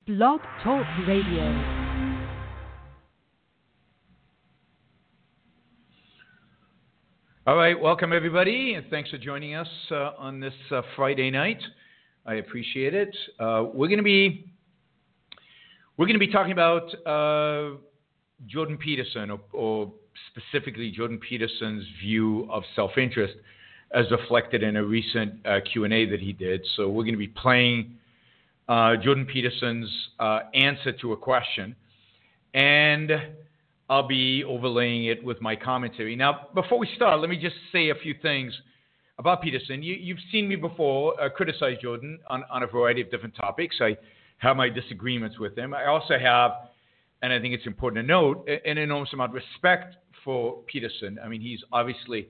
Blog Talk Radio. All right, welcome everybody, and thanks for joining us on this Friday night. I appreciate it. We're going to be talking about Jordan Peterson, or specifically Jordan Peterson's view of self-interest, as reflected in a recent Q&A that he did. So we're going to be playing Jordan Peterson's answer to a question, and I'll be overlaying it with my commentary. Now, before we start, let me just say a few things about Peterson. You've seen me before criticize Jordan on a variety of different topics. I have my disagreements with him. I also have, and I think it's important to note, an enormous amount of respect for Peterson. I mean, he's obviously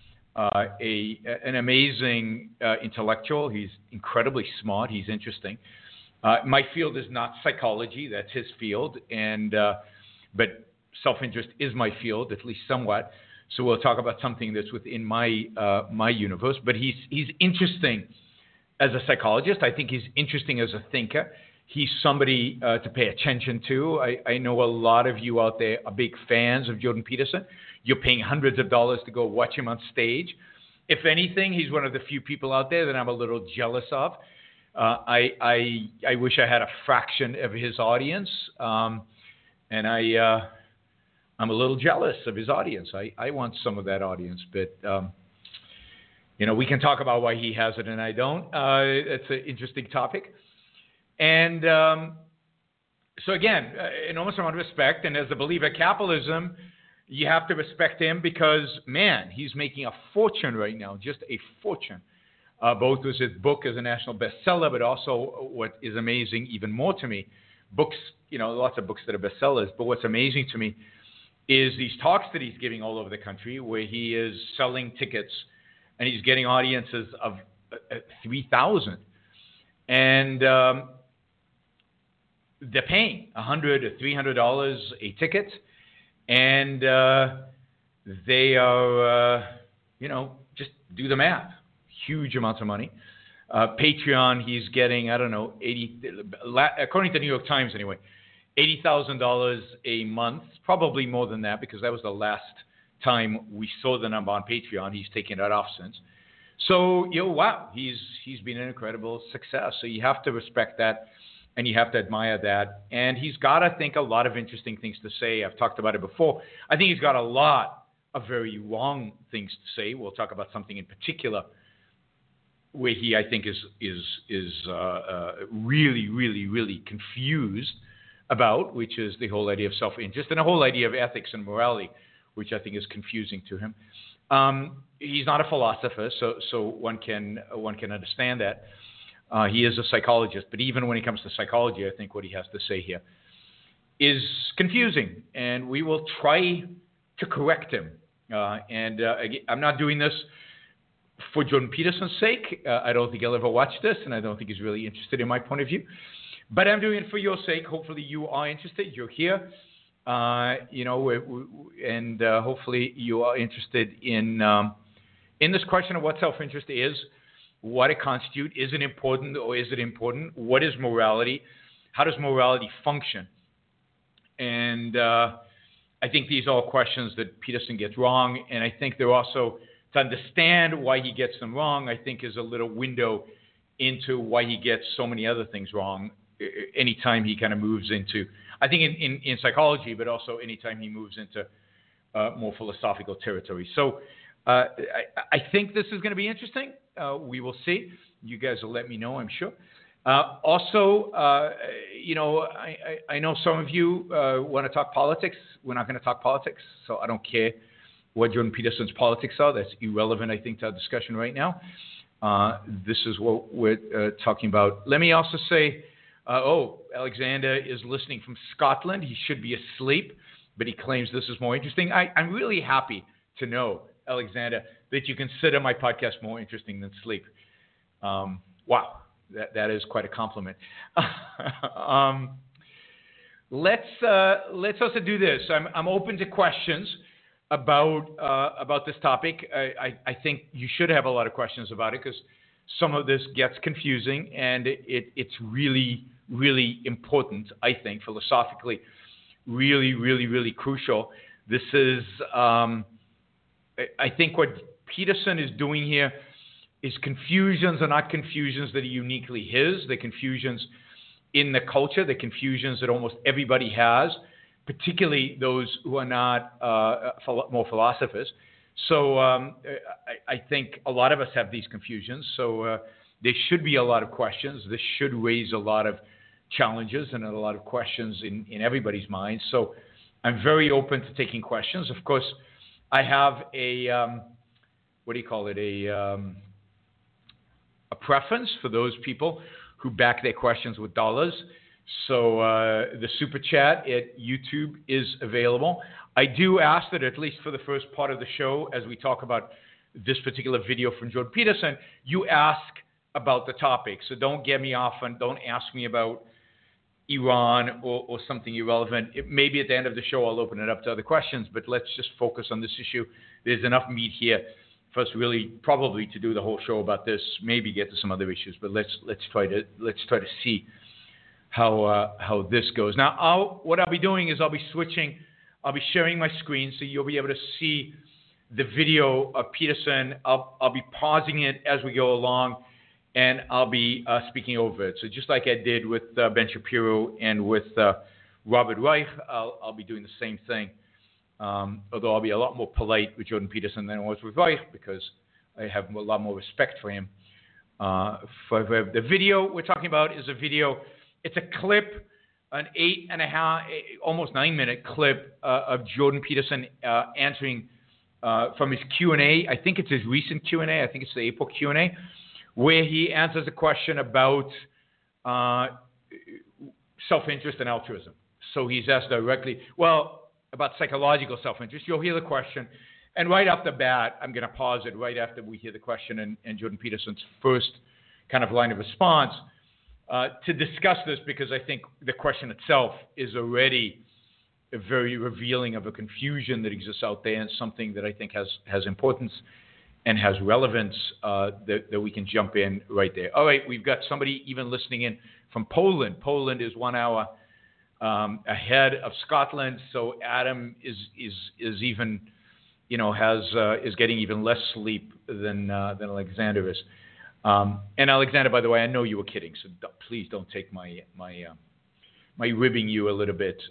an amazing intellectual. He's incredibly smart. He's interesting. My field is not psychology. That's his field. But self-interest is my field, at least somewhat. So we'll talk about something that's within my my universe. But he's interesting as a psychologist. I think he's interesting as a thinker. He's somebody to pay attention to. I know a lot of you out there are big fans of Jordan Peterson. You're paying hundreds of dollars to go watch him on stage. If anything, he's one of the few people out there that I'm a little jealous of. I wish I had a fraction of his audience, and I'm a little jealous of his audience. I want some of that audience, but we can talk about why he has it and I don't. It's an interesting topic. And so again, enormous amount of respect. And as a believer in capitalism, you have to respect him because, man, he's making a fortune right now, just a fortune. Both with his book as a national bestseller, but also what is amazing even more to me, books, lots of books that are bestsellers, but what's amazing to me is these talks that he's giving all over the country where he is selling tickets and he's getting audiences of 3,000. And they're paying $100 or $300 a ticket. And they are, just do the math. Huge amounts of money. Patreon, he's getting, I don't know, according to the New York Times anyway, $80,000 a month, probably more than that because that was the last time we saw the number on Patreon. He's taken that off since. So, wow, he's been an incredible success. So you have to respect that and you have to admire that. And he's got, I think, a lot of interesting things to say. I've talked about it before. I think he's got a lot of very wrong things to say. We'll talk about something in particular where he, I think, is really, really, really confused about, which is the whole idea of self-interest and the whole idea of ethics and morality, which I think is confusing to him. He's not a philosopher, so one can understand that. He is a psychologist, but even when it comes to psychology, I think what he has to say here is confusing, and we will try to correct him. Again, I'm not doing this for Jordan Peterson's sake. I don't think he'll ever watch this, and I don't think he's really interested in my point of view. But I'm doing it for your sake. Hopefully you are interested. You're here, and hopefully you are interested in this question of what self-interest is, what it constitutes. Is it important or is it important? What is morality? How does morality function? And I think these are all questions that Peterson gets wrong, and I think they're also, to understand why he gets them wrong, I think is a little window into why he gets so many other things wrong anytime he kind of moves into, I think in psychology, but also anytime he moves into more philosophical territory. So I think this is going to be interesting. We will see. You guys will let me know, I'm sure. Also, I know some of you want to talk politics. We're not going to talk politics, so I don't care what Jordan Peterson's politics are. That's irrelevant, I think, to our discussion right now. This is what we're talking about. Let me also say, Alexander is listening from Scotland. He should be asleep, but he claims this is more interesting. I'm really happy to know, Alexander, that you consider my podcast more interesting than sleep. Wow, that is quite a compliment. Let's also do this. I'm open to questions about this topic. I think you should have a lot of questions about it because some of this gets confusing and it's really really important, I think, philosophically, really, really, really crucial. This is, I think what Peterson is doing here is confusions are not confusions that are uniquely his. They're confusions in the culture. They're confusions that almost everybody has, particularly those who are not more philosophers. So I think a lot of us have these confusions. So there should be a lot of questions. This should raise a lot of challenges and a lot of questions in everybody's mind. So I'm very open to taking questions. Of course, I have a preference for those people who back their questions with dollars. So the super chat at YouTube is available. I do ask that at least for the first part of the show, as we talk about this particular video from Jordan Peterson, you ask about the topic. So don't get me off and don't ask me about Iran or something irrelevant. Maybe at the end of the show I'll open it up to other questions, but let's just focus on this issue. There's enough meat here for us really probably to do the whole show about this, maybe get to some other issues, but let's try to see how this goes. Now, what I'll be doing is I'll be sharing my screen so you'll be able to see the video of Peterson. I'll be pausing it as we go along, and I'll be speaking over it. So just like I did with Ben Shapiro and with Robert Reich, I'll be doing the same thing. Although I'll be a lot more polite with Jordan Peterson than I was with Reich because I have a lot more respect for him. For the video we're talking about is a video. It's a clip, an 8.5, almost 9-minute clip of Jordan Peterson answering from his Q&A. I think it's his recent Q&A. I think it's the April Q&A, where he answers a question about self-interest and altruism. So he's asked directly, about psychological self-interest. You'll hear the question. And right off the bat, I'm going to pause it right after we hear the question and Jordan Peterson's first kind of line of response to discuss this, because I think the question itself is already very revealing of a confusion that exists out there and something that I think has importance and has relevance that we can jump in right there. All right, we've got somebody even listening in from Poland. Poland is 1 hour ahead of Scotland, so Adam is even, is getting even less sleep than Alexander is. And Alexander, by the way, I know you were kidding, so please don't take my ribbing you a little bit.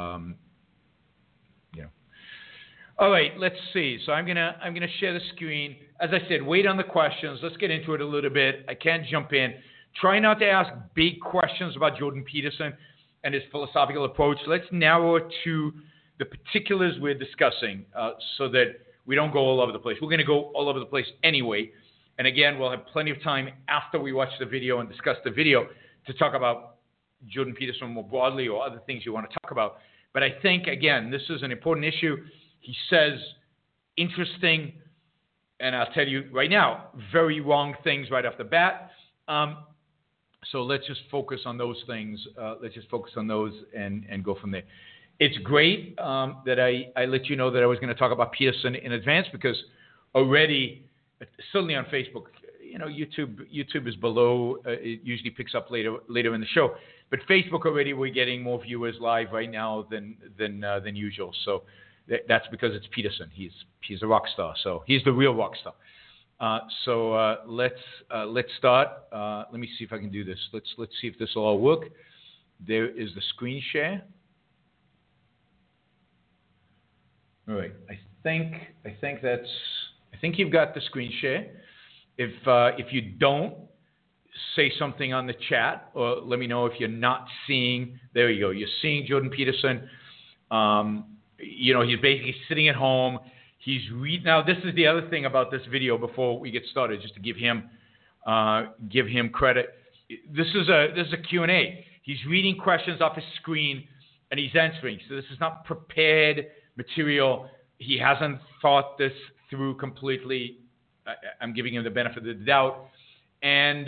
All right, let's see. So I'm gonna share the screen. As I said, wait on the questions. Let's get into it a little bit. I can't jump in. Try not to ask big questions about Jordan Peterson and his philosophical approach. Let's narrow it to the particulars we're discussing so that we don't go all over the place. We're going to go all over the place anyway. And again, we'll have plenty of time after we watch the video and discuss the video to talk about Jordan Peterson more broadly or other things you want to talk about. But I think, again, this is an important issue. He says interesting, and I'll tell you right now, very wrong things right off the bat. So let's just focus on those things. Let's just focus on those and go from there. It's great that I let you know that I was going to talk about Peterson in advance, because already, certainly on Facebook, YouTube is below. It usually picks up later in the show. But Facebook already, we're getting more viewers live right now than usual. So that's because it's Peterson. He's a rock star. So he's the real rock star. So let's start. Let me see if I can do this. Let's see if this will all work. There is the screen share. All right. I think you've got the screen share. If you don't, say something on the chat, or let me know if you're not seeing. There you go. You're seeing Jordan Peterson. He's basically sitting at home. He's reading. Now, this is the other thing about this video before we get started, just to give him credit. This is a Q&A. He's reading questions off his screen, and he's answering. So this is not prepared material. He hasn't thought this through completely. I'm giving him the benefit of the doubt. And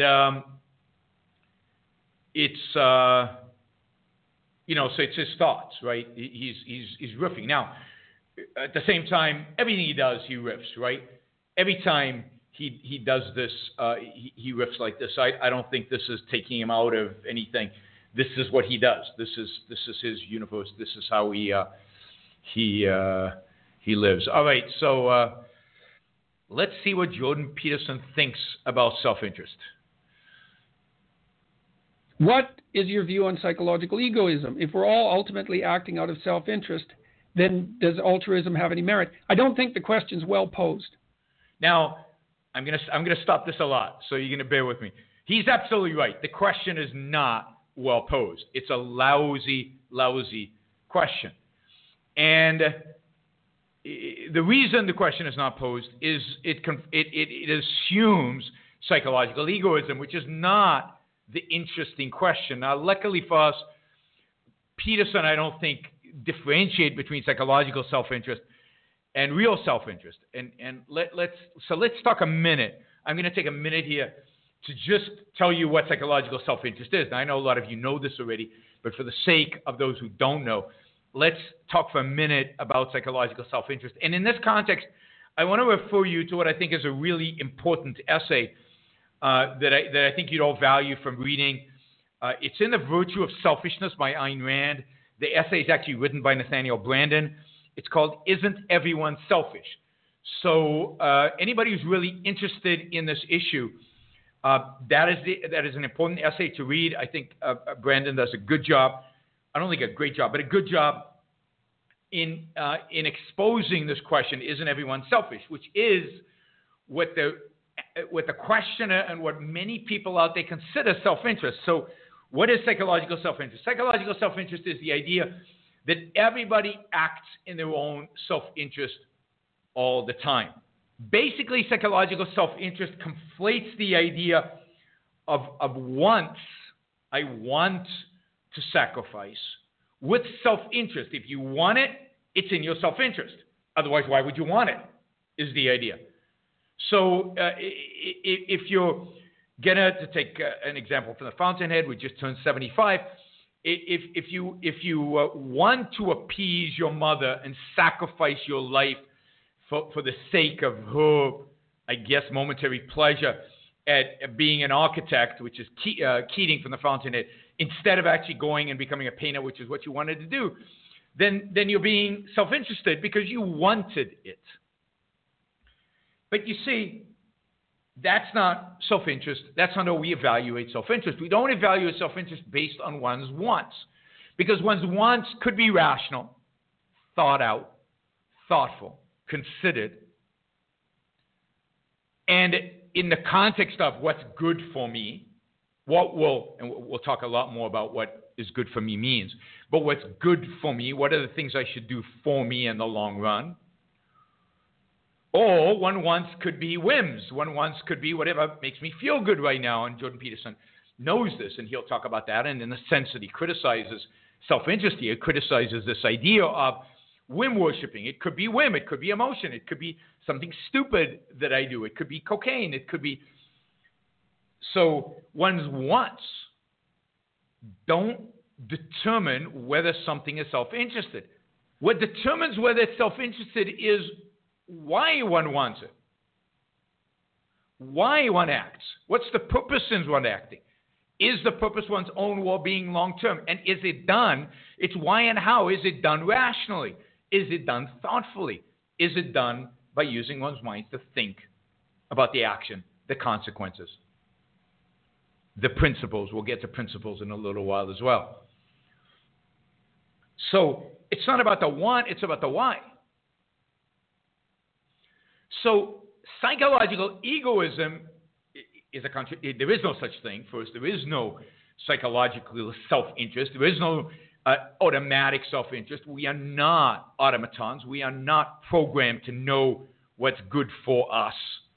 so it's his thoughts, right? He's riffing. Now, at the same time, everything he does, he riffs, right? Every time he does this, he riffs like this. I don't think this is taking him out of anything. this is what he does. This is his universe. This is how he lives. All right, so let's see what Jordan Peterson thinks about self-interest. What is your view on psychological egoism? If we're all ultimately acting out of self-interest, then does altruism have any merit? I don't think the question's well posed. Now, I'm gonna stop this a lot, so you're gonna bear with me. He's absolutely right. The question is not well posed. It's a lousy question. And the reason the question is not posed is it assumes psychological egoism, which is not the interesting question. Now, luckily for us, Peterson, I don't think, differentiate between psychological self-interest and real self-interest. And let's talk a minute. I'm going to take a minute here to just tell you what psychological self-interest is. Now, I know a lot of you know this already, but for the sake of those who don't know, let's talk for a minute about psychological self-interest. And in this context, I want to refer you to what I think is a really important essay that I think you'd all value from reading. It's in The Virtue of Selfishness by Ayn Rand. The essay is actually written by Nathaniel Branden. It's called Isn't Everyone Selfish? So anybody who's really interested in this issue, that is an important essay to read. I think Branden does a good job. I don't think a great job, but a good job in exposing this question, isn't everyone selfish? Which is what the questioner and what many people out there consider self-interest. So what is psychological self-interest? Psychological self-interest is the idea that everybody acts in their own self-interest all the time. Basically, psychological self-interest conflates the idea of wants, I want to sacrifice, with self-interest. If you want it, it's in your self-interest. Otherwise, why would you want it, is the idea. So if you're going to take an example from the Fountainhead, we just turned 75, if you want to appease your mother and sacrifice your life for the sake of her, I guess, momentary pleasure at being an architect, which is Keating from the Fountainhead, instead of actually going and becoming a painter, which is what you wanted to do, then you're being self-interested because you wanted it. But you see, that's not self-interest. That's not how we evaluate self-interest. We don't evaluate self-interest based on one's wants, because one's wants could be rational, thought out, thoughtful, considered, and in the context of what's good for me, and we'll talk a lot more about what is good for me means, but what's good for me, what are the things I should do for me in the long run? Or one wants could be whims. One wants could be whatever makes me feel good right now. And Jordan Peterson knows this, and he'll talk about that. And in the sense that he criticizes self-interest here, he criticizes this idea of whim worshipping. It could be whim. It could be emotion. It could be something stupid that I do. It could be cocaine. It could be... So one's wants don't determine whether something is self-interested. What determines whether it's self-interested is why one wants it, why one acts, what's the purpose in one acting. Is the purpose one's own well-being long-term? And is it done? It's why and how. Is it done rationally? Is it done thoughtfully? Is it done by using one's mind to think about the action, the consequences, the principles? We'll get to principles in a little while as well. So it's not about the want, it's about the why. So psychological egoism is there is no such thing. First, there is no psychological self-interest. There is no automatic self-interest. We are not automatons. We are not programmed to know what's good for us.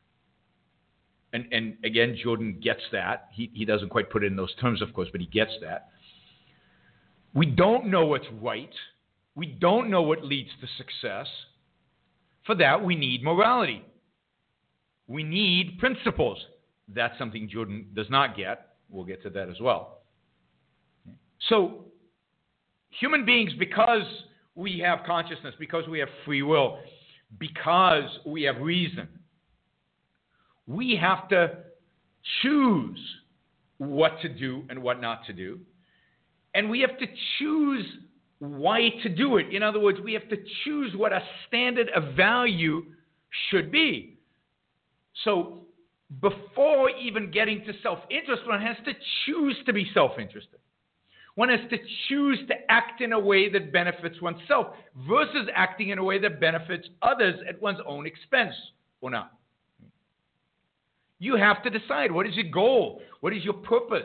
And again, Jordan gets that. He doesn't quite put it in those terms, of course, but he gets that. We don't know what's right. We don't know what leads to success. For that, we need morality. We need principles. That's something Jordan does not get. We'll get to that as well. So, human beings, because we have consciousness, because we have free will, because we have reason, we have to choose what to do and what not to do. And we have to choose why to do it. In other words, we have to choose what a standard of value should be. So before even getting to self-interest, one has to choose to be self-interested. One has to choose to act in a way that benefits oneself versus acting in a way that benefits others at one's own expense or not. You have to decide, what is your goal? What is your purpose?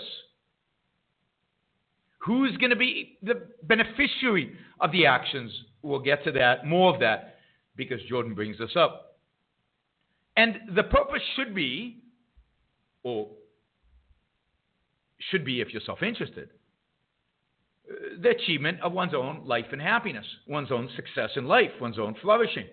Who's going to be the beneficiary of the actions? We'll get to that, more of that, because Jordan brings this up. And the purpose should be, or should be if you're self-interested, the achievement of one's own life and happiness, one's own success in life, one's own flourishing.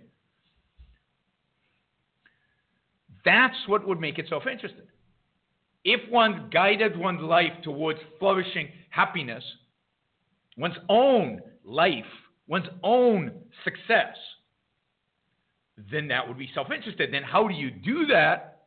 That's what would make it self-interested. If one guided one's life towards flourishing happiness, one's own life, one's own success, then that would be self-interested. Then how do you do that?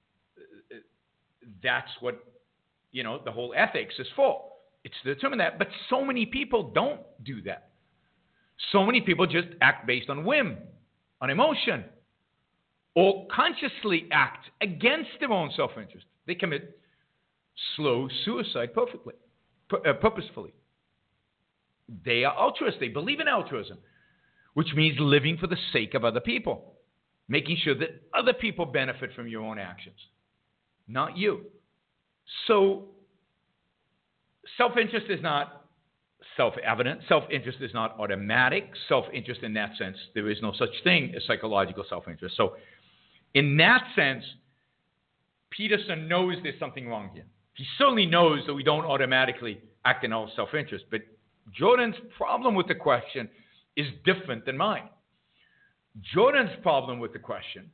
That's what, the whole ethics is for. It's to determine that. But so many people don't do that. So many people just act based on whim, on emotion, or consciously act against their own self-interest. They commit slow suicide purposefully. They are altruists. They believe in altruism, which means living for the sake of other people, making sure that other people benefit from your own actions, not you. So self-interest is not self-evident. Self-interest is not automatic. Self-interest in that sense, there is no such thing as psychological self-interest. So in that sense, Peterson knows there's something wrong here. He certainly knows that we don't automatically act in our self-interest. But Jordan's problem with the question is different than mine. Jordan's problem with the question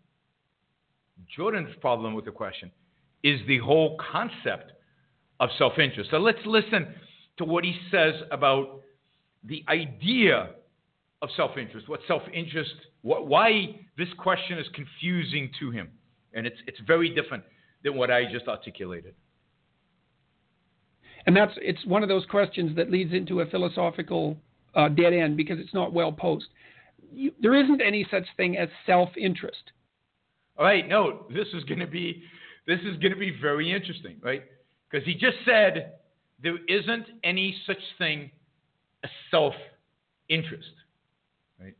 is the whole concept of self-interest. So let's listen to what he says about the idea of self-interest, what self-interest, why this question is confusing to him. And it's very different than what I just articulated. And it's one of those questions that leads into a philosophical dead end because it's not well posed. There isn't any such thing as self-interest. All right, no, this is going to be very interesting, right? Because he just said there isn't any such thing as self-interest, right?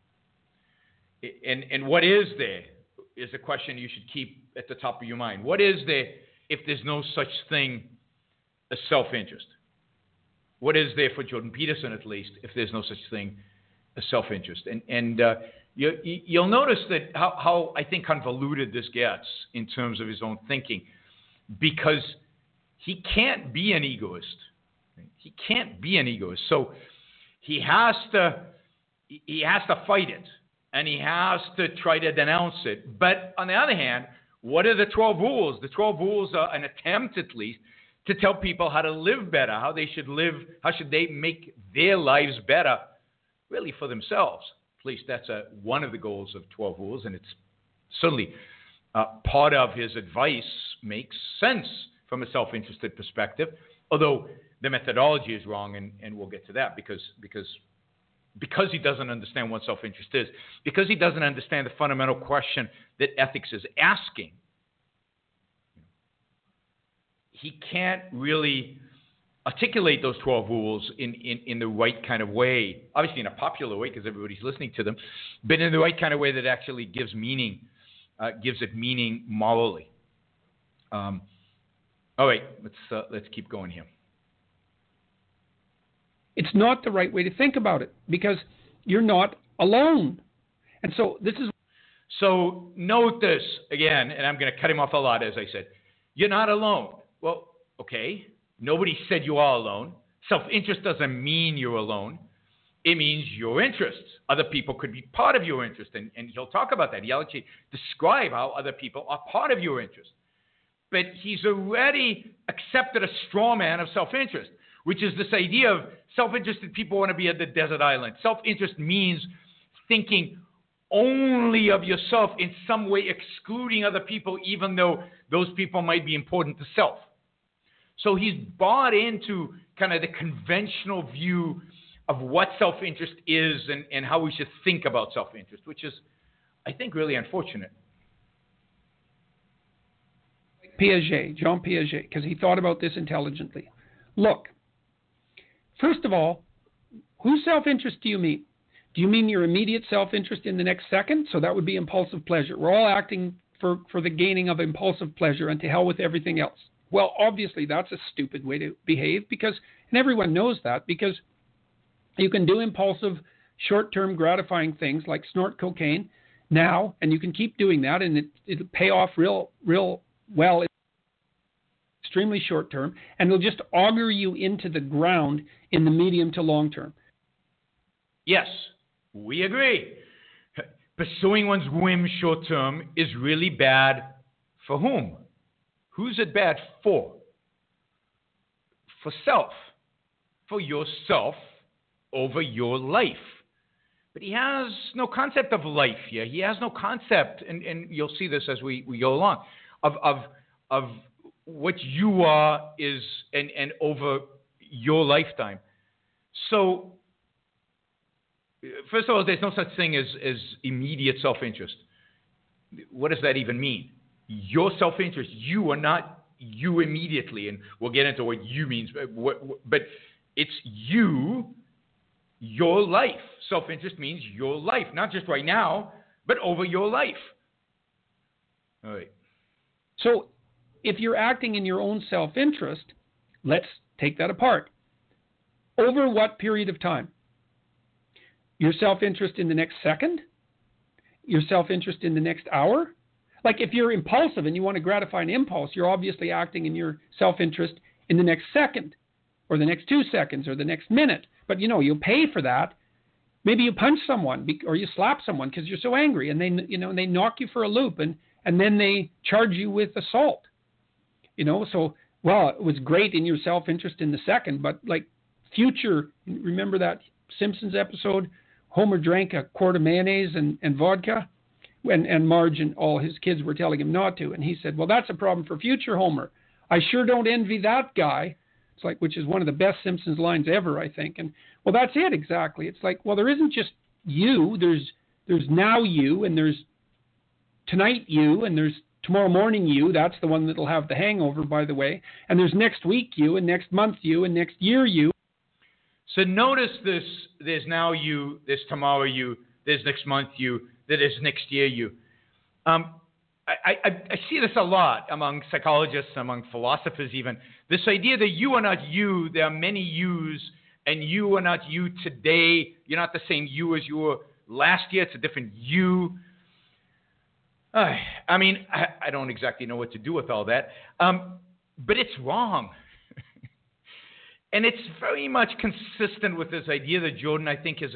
And what is there is a question you should keep at the top of your mind. What is there if there's no such thing as self-interest? What is there for Jordan Peterson, at least, if there's no such thing as self-interest? And you'll notice that how I think convoluted this gets in terms of his own thinking, because he can't be an egoist. He can't be an egoist. So he has to fight it, and he has to try to denounce it. But on the other hand, what are the 12 rules? The 12 rules are an attempt, at least, to tell people how to live better, how they should live, how should they make their lives better, really for themselves. At least that's one of the goals of 12 rules, and it's certainly part of his advice makes sense from a self-interested perspective, although the methodology is wrong, and we'll get to that because he doesn't understand what self-interest is, because he doesn't understand the fundamental question that ethics is asking. He can't really articulate those 12 rules in the right kind of way, obviously in a popular way because everybody's listening to them, but in the right kind of way that actually gives it meaning morally. All right, let's keep going here. It's not the right way to think about it because you're not alone. And so this is... So note this again, and I'm going to cut him off a lot, as I said. You're not alone. Well, okay, nobody said you are alone. Self-interest doesn't mean you're alone. It means your interests. Other people could be part of your interest, and he'll talk about that. He'll actually describe how other people are part of your interest. But he's already accepted a straw man of self-interest, which is this idea of self-interested people want to be at the desert island. Self-interest means thinking only of yourself, in some way excluding other people, even though those people might be important to self. So he's bought into kind of the conventional view of what self-interest is and how we should think about self-interest, which is, I think, really unfortunate. Piaget, Jean Piaget, because he thought about this intelligently. Look, first of all, whose self-interest do you mean? Do you mean your immediate self-interest in the next second? So that would be impulsive pleasure. We're all acting for the gaining of impulsive pleasure, and to hell with everything else. Well, obviously, that's a stupid way to behave, and everyone knows that, because you can do impulsive, short-term gratifying things like snort cocaine now, and you can keep doing that, and it'll pay off real well, extremely short-term, and it'll just auger you into the ground in the medium to long term. Yes, we agree. Pursuing one's whim short-term is really bad for whom? Who's it bad for? For self. For yourself over your life. But he has no concept of life here. He has no concept, and you'll see this as we go along, of what you are is and over your lifetime. So, first of all, there's no such thing as immediate self-interest. What does that even mean? Your self-interest, you are not you immediately, and we'll get into what you means, but it's you, your life. Self-interest means your life, not just right now, but over your life. All right. So if you're acting in your own self-interest, let's take that apart. Over what period of time? Your self-interest in the next second? Your self-interest in the next hour? Like if you're impulsive and you want to gratify an impulse, you're obviously acting in your self-interest in the next second or the next 2 seconds or the next minute. But, you'll pay for that. Maybe you punch someone or you slap someone because you're so angry, and they knock you for a loop, and then they charge you with assault. So, well, it was great in your self-interest in the second, but like future, remember that Simpsons episode? Homer drank a quart of mayonnaise and vodka, and Marge and all his kids were telling him not to. And he said, well, that's a problem for future Homer. I sure don't envy that guy. It's like, which is one of the best Simpsons lines ever, I think. And well, that's it exactly. It's like, well, there isn't just you. There's now you, and there's tonight you, and there's tomorrow morning you. That's the one that'll have the hangover, by the way. And there's next week you, and next month you, and next year you. So notice this, there's now you, there's tomorrow you, there's next month you, there's next year you. I see this a lot among psychologists, among philosophers even. This idea that you are not you, there are many yous, and you are not you today. You're not the same you as you were last year. It's a different you. I don't exactly know what to do with all that. But it's wrong. And it's very much consistent with this idea that Jordan, I think, is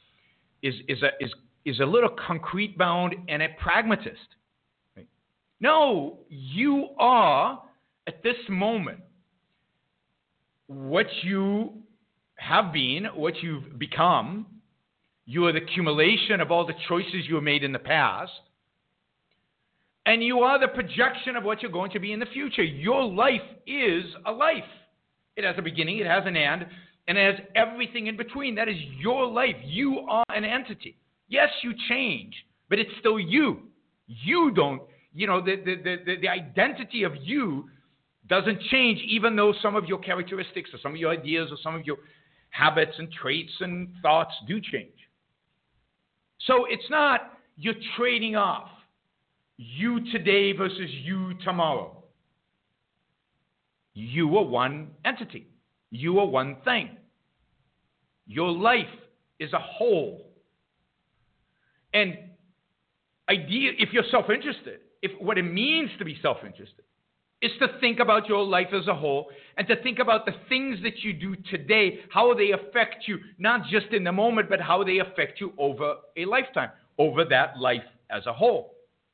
a little concrete bound and a pragmatist. Right? No, you are at this moment what you have been, what you've become. You are the accumulation of all the choices you have made in the past. And you are the projection of what you're going to be in the future. Your life is a life. It has a beginning, it has an end, and it has everything in between. That is your life. You are an entity. Yes, you change, but it's still you. You don't, the identity of you doesn't change, even though some of your characteristics or some of your ideas or some of your habits and traits and thoughts do change. So it's not you're trading off you today versus you tomorrow. You are one entity. You are one thing. Your life is a whole. And if you're self-interested, if what it means to be self-interested is to think about your life as a whole and to think about the things that you do today, how they affect you, not just in the moment, but how they affect you over a lifetime, over that life as a whole.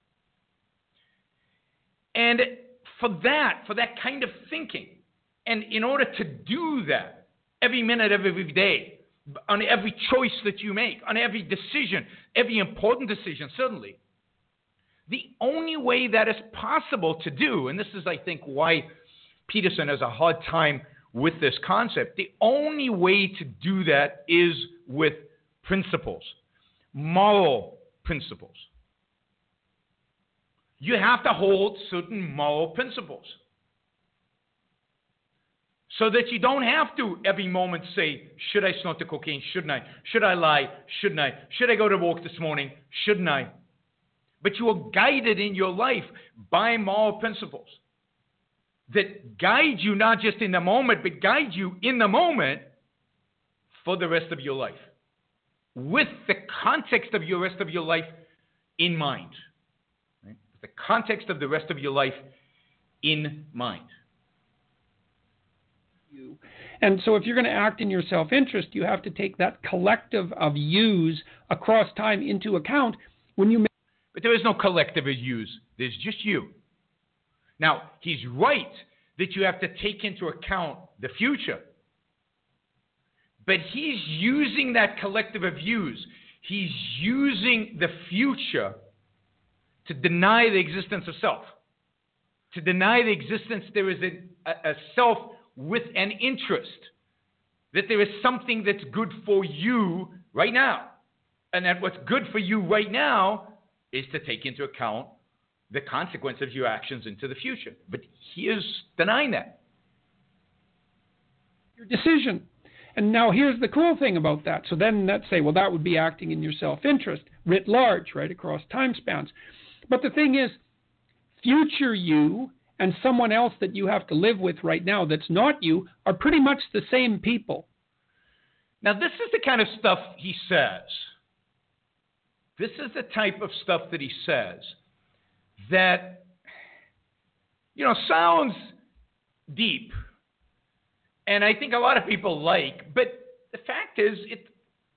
And for that kind of thinking, and in order to do that, every minute of every day, on every choice that you make, on every decision, every important decision, certainly, the only way that is possible to do, and this is, I think, why Peterson has a hard time with this concept, the only way to do that is with principles, moral principles. You have to hold certain moral principles so that you don't have to every moment say, should I snort the cocaine? Shouldn't I? Should I lie? Shouldn't I? Should I go to work this morning? Shouldn't I? But you are guided in your life by moral principles that guide you not just in the moment, but guide you in the moment for the rest of your life, with the context of your rest of your life in mind. Right? The context of the rest of your life in mind. And so if you're going to act in your self-interest, you have to take that collective of yous across time into account when you make. But there is no collective of yous. There's just you. Now, he's right that you have to take into account the future. But he's using that collective of yous. He's using the future to deny the existence of self. To deny the existence, there is a self with an interest. That there is something that's good for you right now. And that what's good for you right now is to take into account the consequence of your actions into the future. But he is denying that. Your decision. And now here's the cool thing about that. So then let's say, well, that would be acting in your self-interest, writ large, right, across time spans. But the thing is, future you and someone else that you have to live with right now that's not you are pretty much the same people. Now, this is the kind of stuff he says. This is the type of stuff that he says that, sounds deep. And I think a lot of people like, but the fact is, it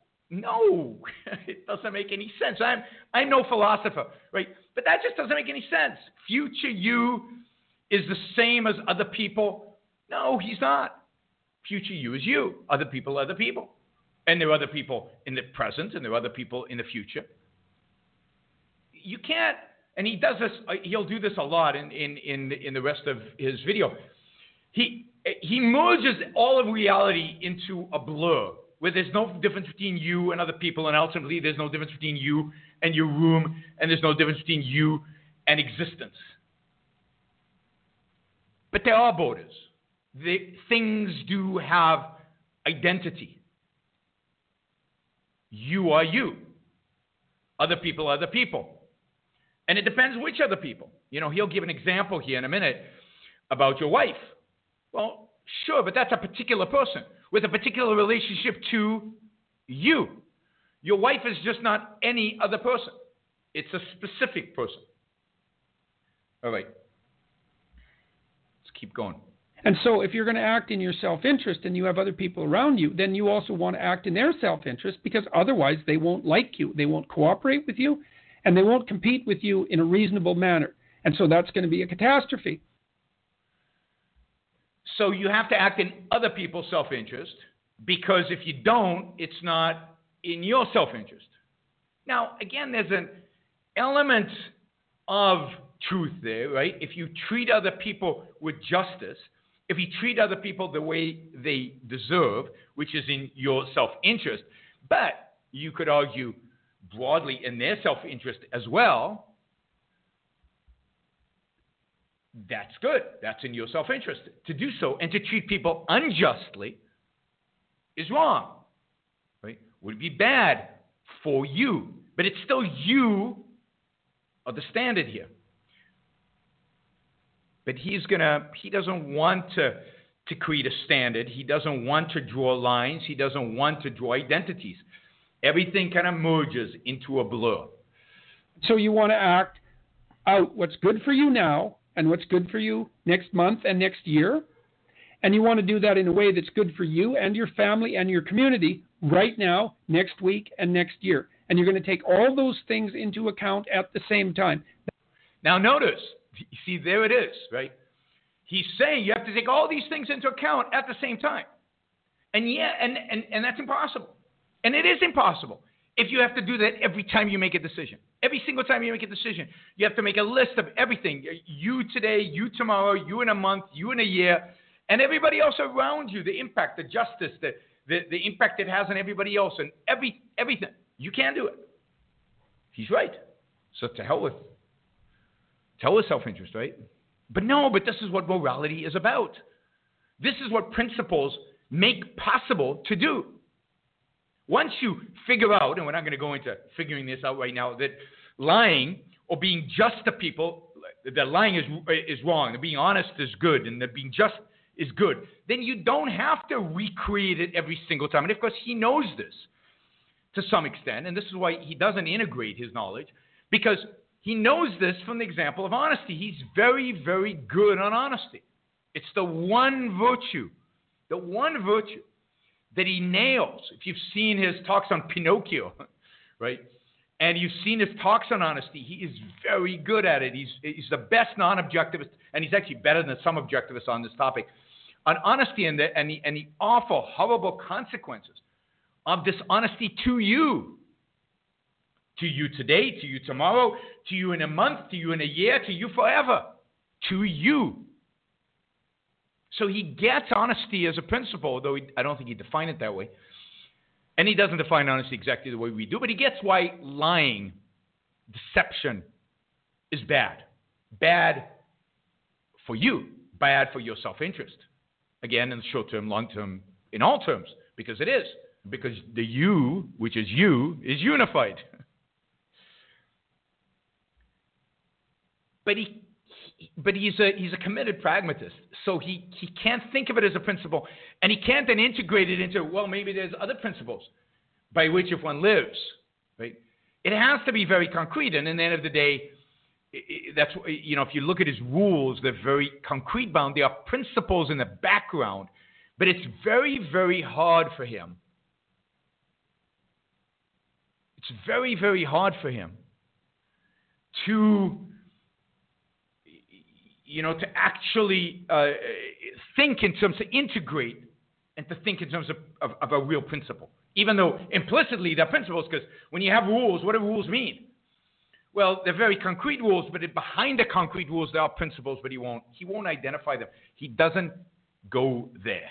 doesn't make any sense. I'm no philosopher, right? But that just doesn't make any sense. Future you is the same as other people. No, he's not. Future you is you. Other people are other people. And there are other people in the present, and there are other people in the future. You can't, and he does this, he'll do this a lot in the rest of his video. He merges all of reality into a blur, where there's no difference between you and other people, and ultimately there's no difference between you and your room, and there's no difference between you and existence. But there are borders. Things do have identity. You are you. Other people are other people. And it depends which other people. He'll give an example here in a minute about your wife. Well, sure, but that's a particular person with a particular relationship to you. Your wife is just not any other person. It's a specific person. All right. Let's keep going. And so if you're going to act in your self-interest and you have other people around you, then you also want to act in their self-interest, because otherwise they won't like you. They won't cooperate with you, and they won't compete with you in a reasonable manner. And so that's going to be a catastrophe. So you have to act in other people's self-interest, because if you don't, it's not in your self-interest. Now, again, there's an element of truth there, right? If you treat other people with justice, if you treat other people the way they deserve, which is in your self-interest, but you could argue broadly in their self-interest as well, that's good. That's in your self-interest. To do so and to treat people unjustly is wrong, right? Would be bad for you, but it's still you are the standard here. But he doesn't want to create a standard. He doesn't want to draw lines. He doesn't want to draw identities. Everything kind of merges into a blur. So you want to act out what's good for you now and what's good for you next month and next year. And you want to do that in a way that's good for you and your family and your community right now, next week, and next year. And you're going to take all those things into account at the same time. Now notice, you see, there it is, right? He's saying you have to take all these things into account at the same time. And that's impossible. And it is impossible if you have to do that every time you make a decision. Every single time you make a decision, you have to make a list of everything. You today, you tomorrow, you in a month, you in a year. And everybody else around you, the impact, the justice, the impact it has on everybody else and everything. You can't do it. He's right. So to hell with self-interest, right? But this is what morality is about. This is what principles make possible to do. Once you figure out, and we're not going to go into figuring this out right now, that lying or being just to people, that lying is wrong, that being honest is good, and that being just is good, then you don't have to recreate it every single time. And of course, he knows this to some extent, and this is why he doesn't integrate his knowledge, because he knows this from the example of honesty. He's very, very good on honesty. It's the one virtue that he nails. If you've seen his talks on Pinocchio, right, and you've seen his talks on honesty, he is very good at it. He's the best non-objectivist, and he's actually better than some objectivists on this topic, on honesty and the awful, horrible consequences of dishonesty to you today, to you tomorrow, to you in a month, to you in a year, to you forever, to you. So he gets honesty as a principle, though I don't think he defined it that way. And he doesn't define honesty exactly the way we do, but he gets why lying, deception, is bad. Bad for you, bad for your self-interest. Again, in the short term, long term, in all terms, because it is. Because the you, which is you, is unified. But he's a committed pragmatist, so he can't think of it as a principle, and he can't then integrate it into, well, maybe there's other principles by which if one lives, right? It has to be very concrete, and in the end of the day, that's, if you look at his rules, they're very concrete bound. There are principles in the background, but it's very, very hard for him. It's very, very hard for him to actually think in terms of integrate and to think in terms of a real principle. Even though implicitly they're principles, because when you have rules, what do rules mean? Well, they're very concrete rules, but behind the concrete rules there are principles, but he won't identify them. He doesn't go there.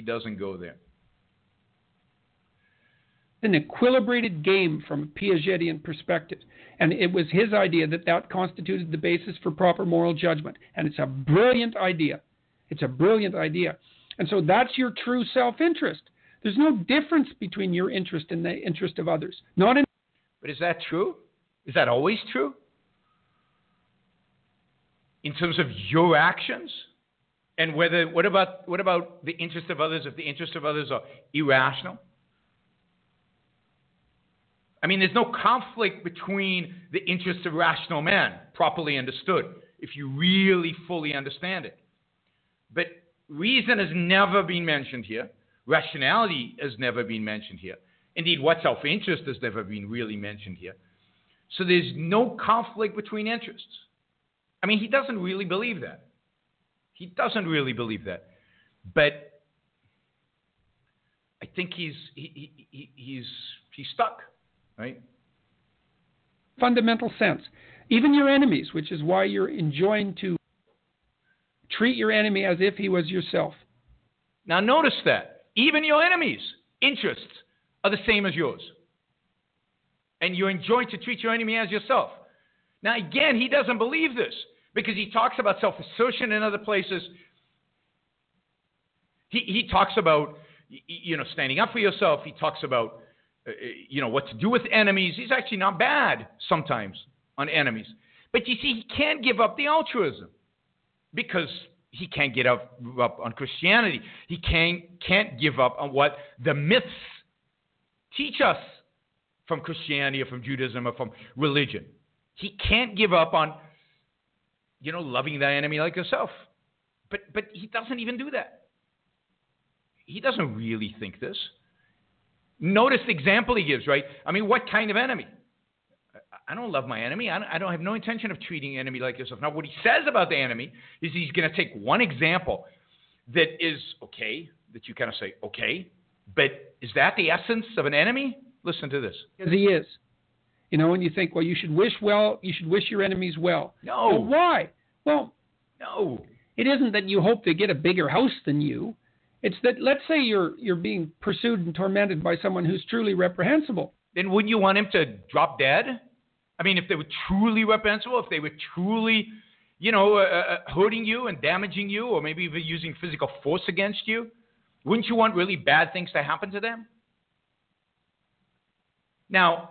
An equilibrated game from a Piagetian perspective. And it was his idea that constituted the basis for proper moral judgment. And it's a brilliant idea. And so that's your true self-interest. There's no difference between your interest and the interest of others. But is that true? Is that always true? In terms of your actions? And what about the interest of others if the interests of others are irrational? I mean, there's no conflict between the interests of rational men, properly understood, if you really fully understand it. But reason has never been mentioned here. Rationality has never been mentioned here. Indeed, what self-interest has never been really mentioned here. So there's no conflict between interests. I mean, he doesn't really believe that. But I think he's stuck. Right? Fundamental sense. Even your enemies, which is why you're enjoined to treat your enemy as if he was yourself. Now notice that. Even your enemies' interests are the same as yours. And you're enjoined to treat your enemy as yourself. Now again, he doesn't believe this because he talks about self-assertion in other places. He talks about, standing up for yourself. He talks about what to do with enemies. He's actually not bad sometimes on enemies. But you see, he can't give up the altruism because he can't give up on Christianity. He can't give up on what the myths teach us from Christianity or from Judaism or from religion. He can't give up on, loving thy enemy like yourself. But he doesn't even do that. He doesn't really think this. Notice the example he gives, right? I mean, what kind of enemy? I don't love my enemy. I don't have no intention of treating an enemy like yourself. Now, what he says about the enemy is he's going to take one example that is okay, that you kind of say, okay, but is that the essence of an enemy? Listen to this. Because he is. And you think, well, you should wish your enemies well. No. Well, why? Well, no. It isn't that you hope they get a bigger house than you. It's that, let's say you're being pursued and tormented by someone who's truly reprehensible. Then wouldn't you want him to drop dead? I mean, if they were truly reprehensible, if they were truly, hurting you and damaging you, or maybe even using physical force against you, wouldn't you want really bad things to happen to them? Now,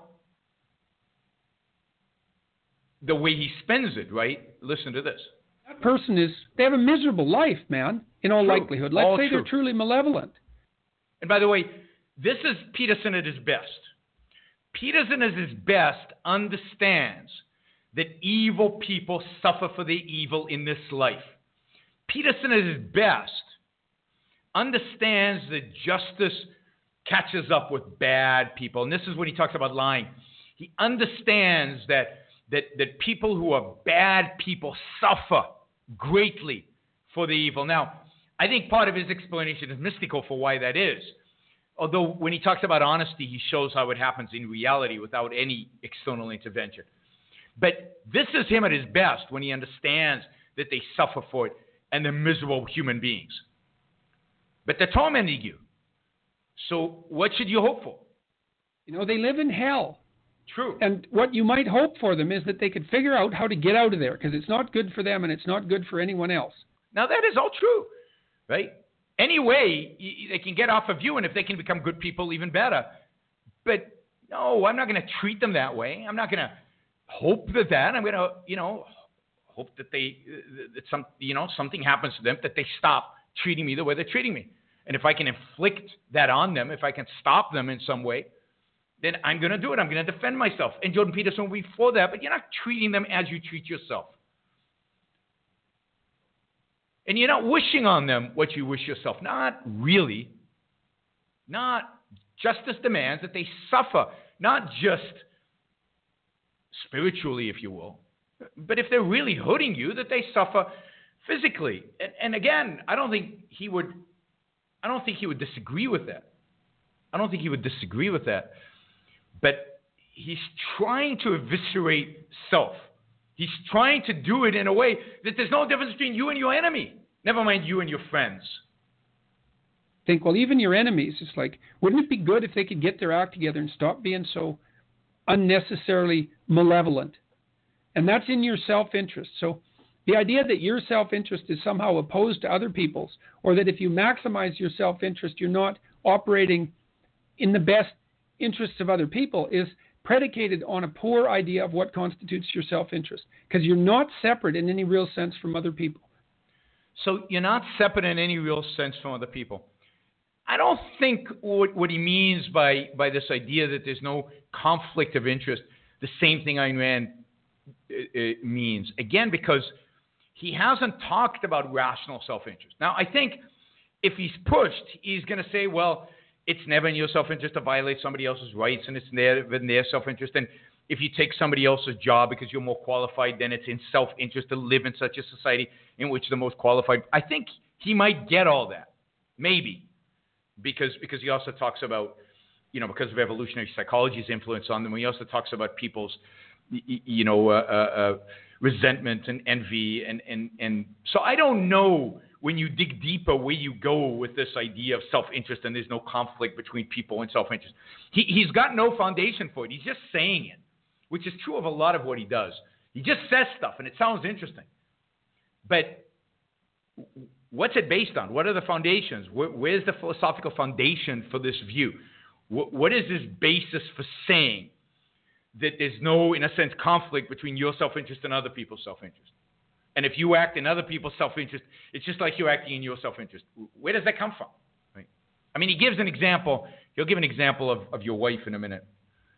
the way he spins it, right? Listen to this. That person they have a miserable life, man, in all likelihood. Let's say they're truly malevolent. And by the way, this is Peterson at his best. Peterson at his best understands that evil people suffer for the evil in this life. Peterson at his best understands that justice catches up with bad people. And this is when he talks about lying. He understands that people who are bad people suffer greatly for the evil. Now, I think part of his explanation is mystical for why that is. Although when he talks about honesty, he shows how it happens in reality without any external intervention. But this is him at his best when he understands that they suffer for it and they're miserable human beings. But they're tormenting you. So what should you hope for? They live in hell. True. And what you might hope for them is that they could figure out how to get out of there, because it's not good for them and it's not good for anyone else. Now, that is all true, right? Anyway, they can get off of you, and if they can become good people, even better. But no, I'm not going to treat them that way. I'm not going to hope that. I'm going to, hope that something happens to them, that they stop treating me the way they're treating me. And if I can inflict that on them, if I can stop them in some way, then I'm going to do it. I'm going to defend myself. And Jordan Peterson will be for that, but you're not treating them as you treat yourself. And you're not wishing on them what you wish yourself. Not really. Not justice demands that they suffer, not just spiritually, if you will, but if they're really hurting you, that they suffer physically. And again, I don't think he would disagree with that. But he's trying to eviscerate self. He's trying to do it in a way that there's no difference between you and your enemy. Never mind you and your friends. Think, well, even your enemies, it's like, wouldn't it be good if they could get their act together and stop being so unnecessarily malevolent? And that's in your self-interest. So the idea that your self-interest is somehow opposed to other people's, or that if you maximize your self-interest, you're not operating in the best interests of other people, is predicated on a poor idea of what constitutes your self-interest, because you're not separate in any real sense from other people. So you're not separate in any real sense from other people. I don't think what he means by this idea that there's no conflict of interest, the same thing Ayn Rand means. Again, because he hasn't talked about rational self-interest. Now, I think if he's pushed, he's going to say, well, it's never in your self-interest to violate somebody else's rights, and it's never in their self-interest. And if you take somebody else's job because you're more qualified, then it's in self-interest to live in such a society in which the most qualified. I think he might get all that, maybe, because he also talks about, because of evolutionary psychology's influence on them. He also talks about people's, resentment and envy, and so I don't know. When you dig deeper, where you go with this idea of self-interest and there's no conflict between people and self-interest. He's got no foundation for it. He's just saying it, which is true of a lot of what he does. He just says stuff, and it sounds interesting. But what's it based on? What are the foundations? Where's the philosophical foundation for this view? What is this basis for saying that there's no, in a sense, conflict between your self-interest and other people's self-interest? And if you act in other people's self-interest, it's just like you're acting in your self-interest. Where does that come from? Right? I mean, he gives an example. He'll give an example of your wife in a minute.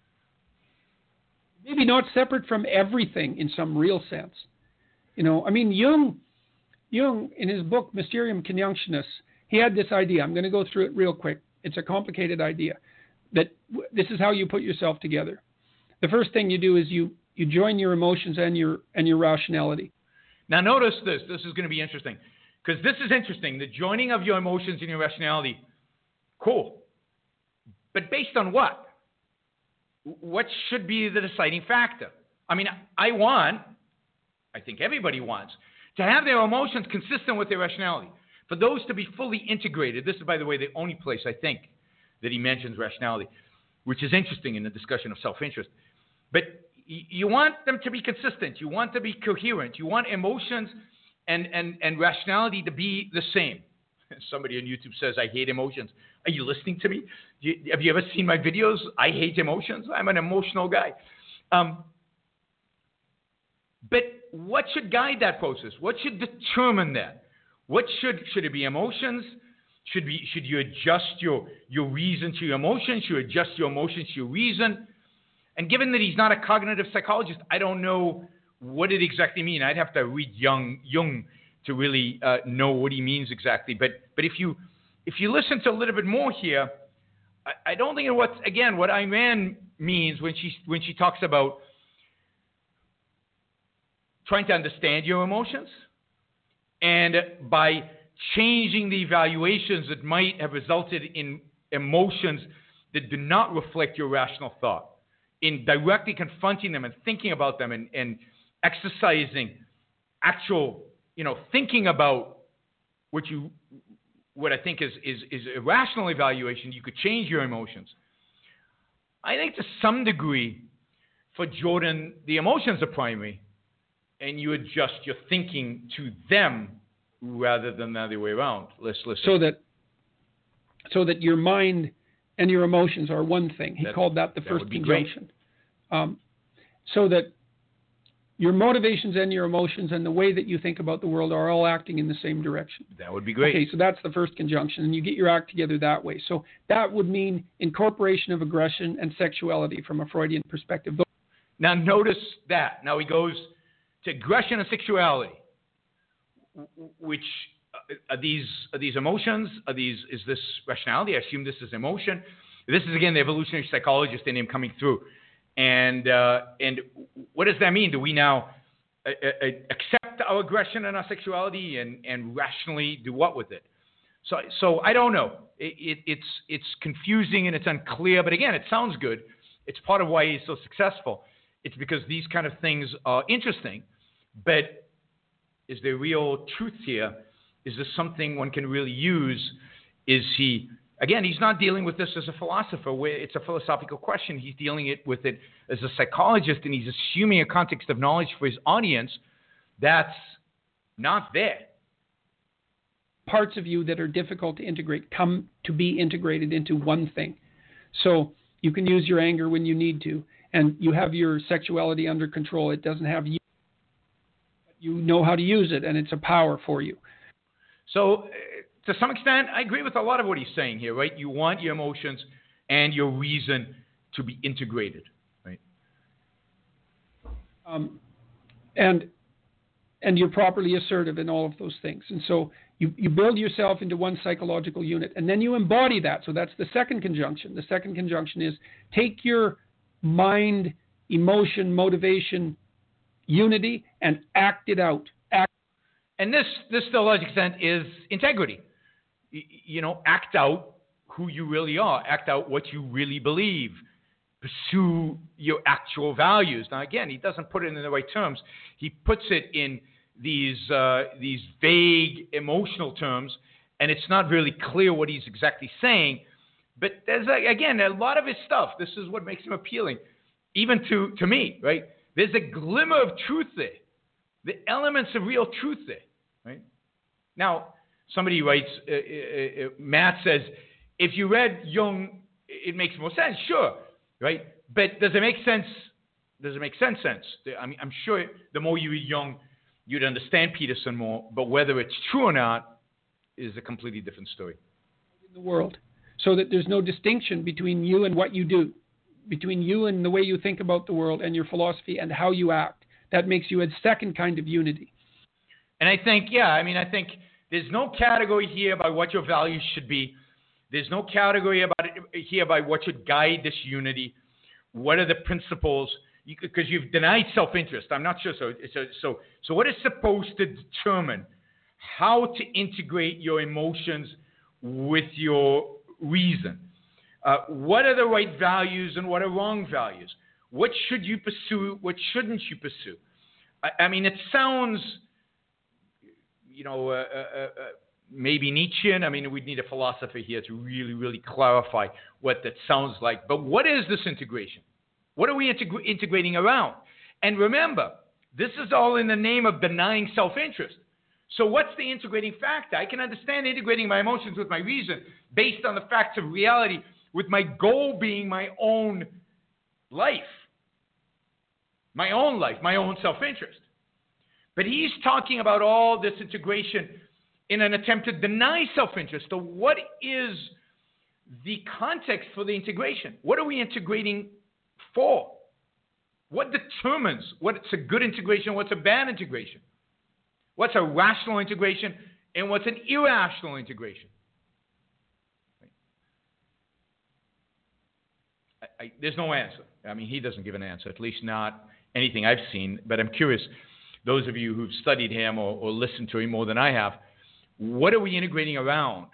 Maybe not separate from everything in some real sense. Jung, in his book, Mysterium Conjunctionis, he had this idea. I'm going to go through it real quick. It's a complicated idea. That this is how you put yourself together. The first thing you do is you join your emotions and your rationality. Now notice this. This is going to be interesting. Because this is interesting. The joining of your emotions and your rationality. Cool. But based on what? What should be the deciding factor? I mean, I think everybody wants to have their emotions consistent with their rationality, for those to be fully integrated. This is, by the way, the only place I think that he mentions rationality, which is interesting in the discussion of self-interest. But you want them to be consistent. You want to be coherent. You want emotions and rationality to be the same. Somebody on YouTube says, I hate emotions. Are you listening to me? Have you ever seen my videos? I hate emotions. I'm an emotional guy. But what should guide that process? What should determine that? What should it be emotions? Should you adjust your reason to your emotions? Should you adjust your emotions to your reason? And given that he's not a cognitive psychologist, I don't know what it exactly means. I'd have to read Jung to really know what he means exactly. But if you listen to a little bit more here, I don't think what Ayn Rand means when she talks about trying to understand your emotions, and by changing the evaluations that might have resulted in emotions that do not reflect your rational thought, in directly confronting them and thinking about them and exercising actual, thinking about what I think is a rational evaluation, you could change your emotions. I think to some degree, for Jordan, the emotions are primary, and you adjust your thinking to them rather than the other way around. Let's listen. So that your mind and your emotions are one thing. He called that the first conjunction. So that your motivations and your emotions and the way that you think about the world are all acting in the same direction. That would be great. Okay, so that's the first conjunction, and you get your act together that way. So that would mean incorporation of aggression and sexuality from a Freudian perspective. Now notice that. Now he goes to aggression and sexuality, which are these emotions? Is this rationality? I assume this is emotion. This is, again, the evolutionary psychologist in him coming through. And what does that mean? Do we now accept our aggression and our sexuality and rationally do what with it? So I don't know. It's confusing and it's unclear. But again, it sounds good. It's part of why he's so successful. It's because these kind of things are interesting. But is there real truth here? Is this something one can really use? Is he... Again, he's not dealing with this as a philosopher where it's a philosophical question. He's dealing with it as a psychologist, and he's assuming a context of knowledge for his audience that's not there. Parts of you that are difficult to integrate come to be integrated into one thing. So you can use your anger when you need to, and you have your sexuality under control. It doesn't have you. You know how to use it, and it's a power for you. So... to some extent, I agree with a lot of what he's saying here, right? You want your emotions and your reason to be integrated, right? And you're properly assertive in all of those things. And so you build yourself into one psychological unit, and then you embody that. So that's the second conjunction. The second conjunction is take your mind, emotion, motivation, unity, and act it out. And this, to a large extent, is integrity. Act out who you really are. Act out what you really believe. Pursue your actual values. Now, again, he doesn't put it in the right terms. He puts it in these vague emotional terms, and it's not really clear what he's exactly saying. But there's, again, a lot of his stuff. This is what makes him appealing, even to me, right? There's a glimmer of truth there. The elements of real truth there, right? Now, somebody writes, Matt says, if you read Jung, it makes more sense. Sure, right? But does it make sense? Does it make sense? I mean, I'm sure the more you read Jung, you'd understand Peterson more. But whether it's true or not is a completely different story. In the world, so that there's no distinction between you and what you do, between you and the way you think about the world and your philosophy and how you act. That makes you a second kind of unity. And I think, I think there's no category here about what your values should be. There's no category here about what should guide this unity. What are the principles? Because you've denied self-interest. I'm not sure. So what is supposed to determine how to integrate your emotions with your reason? What are the right values and what are wrong values? What should you pursue? What shouldn't you pursue? I mean, it sounds maybe Nietzschean. I mean, we'd need a philosopher here to really, really clarify what that sounds like. But what is this integration? What are we integrating around? And remember, this is all in the name of denying self-interest. So what's the integrating factor? I can understand integrating my emotions with my reason based on the facts of reality, with my goal being my own life, my own self-interest. But he's talking about all this integration in an attempt to deny self-interest. So what is the context for the integration? What are we integrating for? What determines what's a good integration, what's a bad integration? What's a rational integration and what's an irrational integration? There's no answer. I mean, he doesn't give an answer, at least not anything I've seen. But I'm curious, those of you who've studied him or listened to him more than I have, what are we integrating around?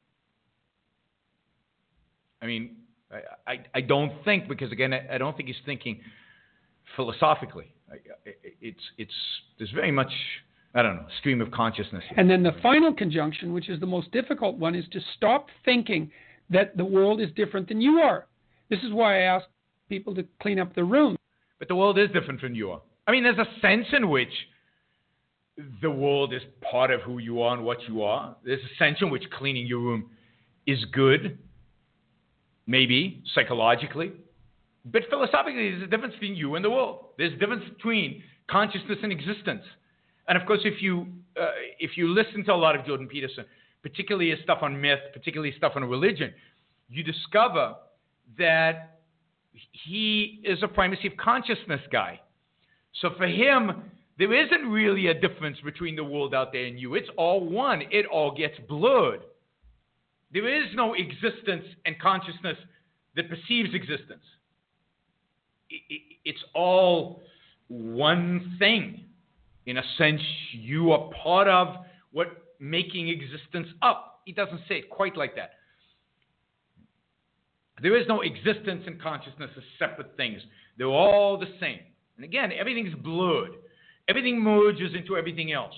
I mean, I don't think, because again, I don't think he's thinking philosophically. There's very much, I don't know, stream of consciousness here. And then the final conjunction, which is the most difficult one, is to stop thinking that the world is different than you are. This is why I ask people to clean up their room. But the world is different from you are. I mean, there's a sense in which the world is part of who you are and what you are. There's a sense in which cleaning your room is good, maybe, psychologically. But philosophically, there's a difference between you and the world. There's a difference between consciousness and existence. And of course, if you listen to a lot of Jordan Peterson, particularly his stuff on myth, particularly his stuff on religion, you discover that he is a primacy of consciousness guy. So for him, there isn't really a difference between the world out there and you. It's all one. It all gets blurred. There is no existence and consciousness that perceives existence. It's all one thing. In a sense, you are part of what making existence up. He doesn't say it quite like that. There is no existence and consciousness as separate things. They're all the same. And again, everything's blurred. Everything merges into everything else.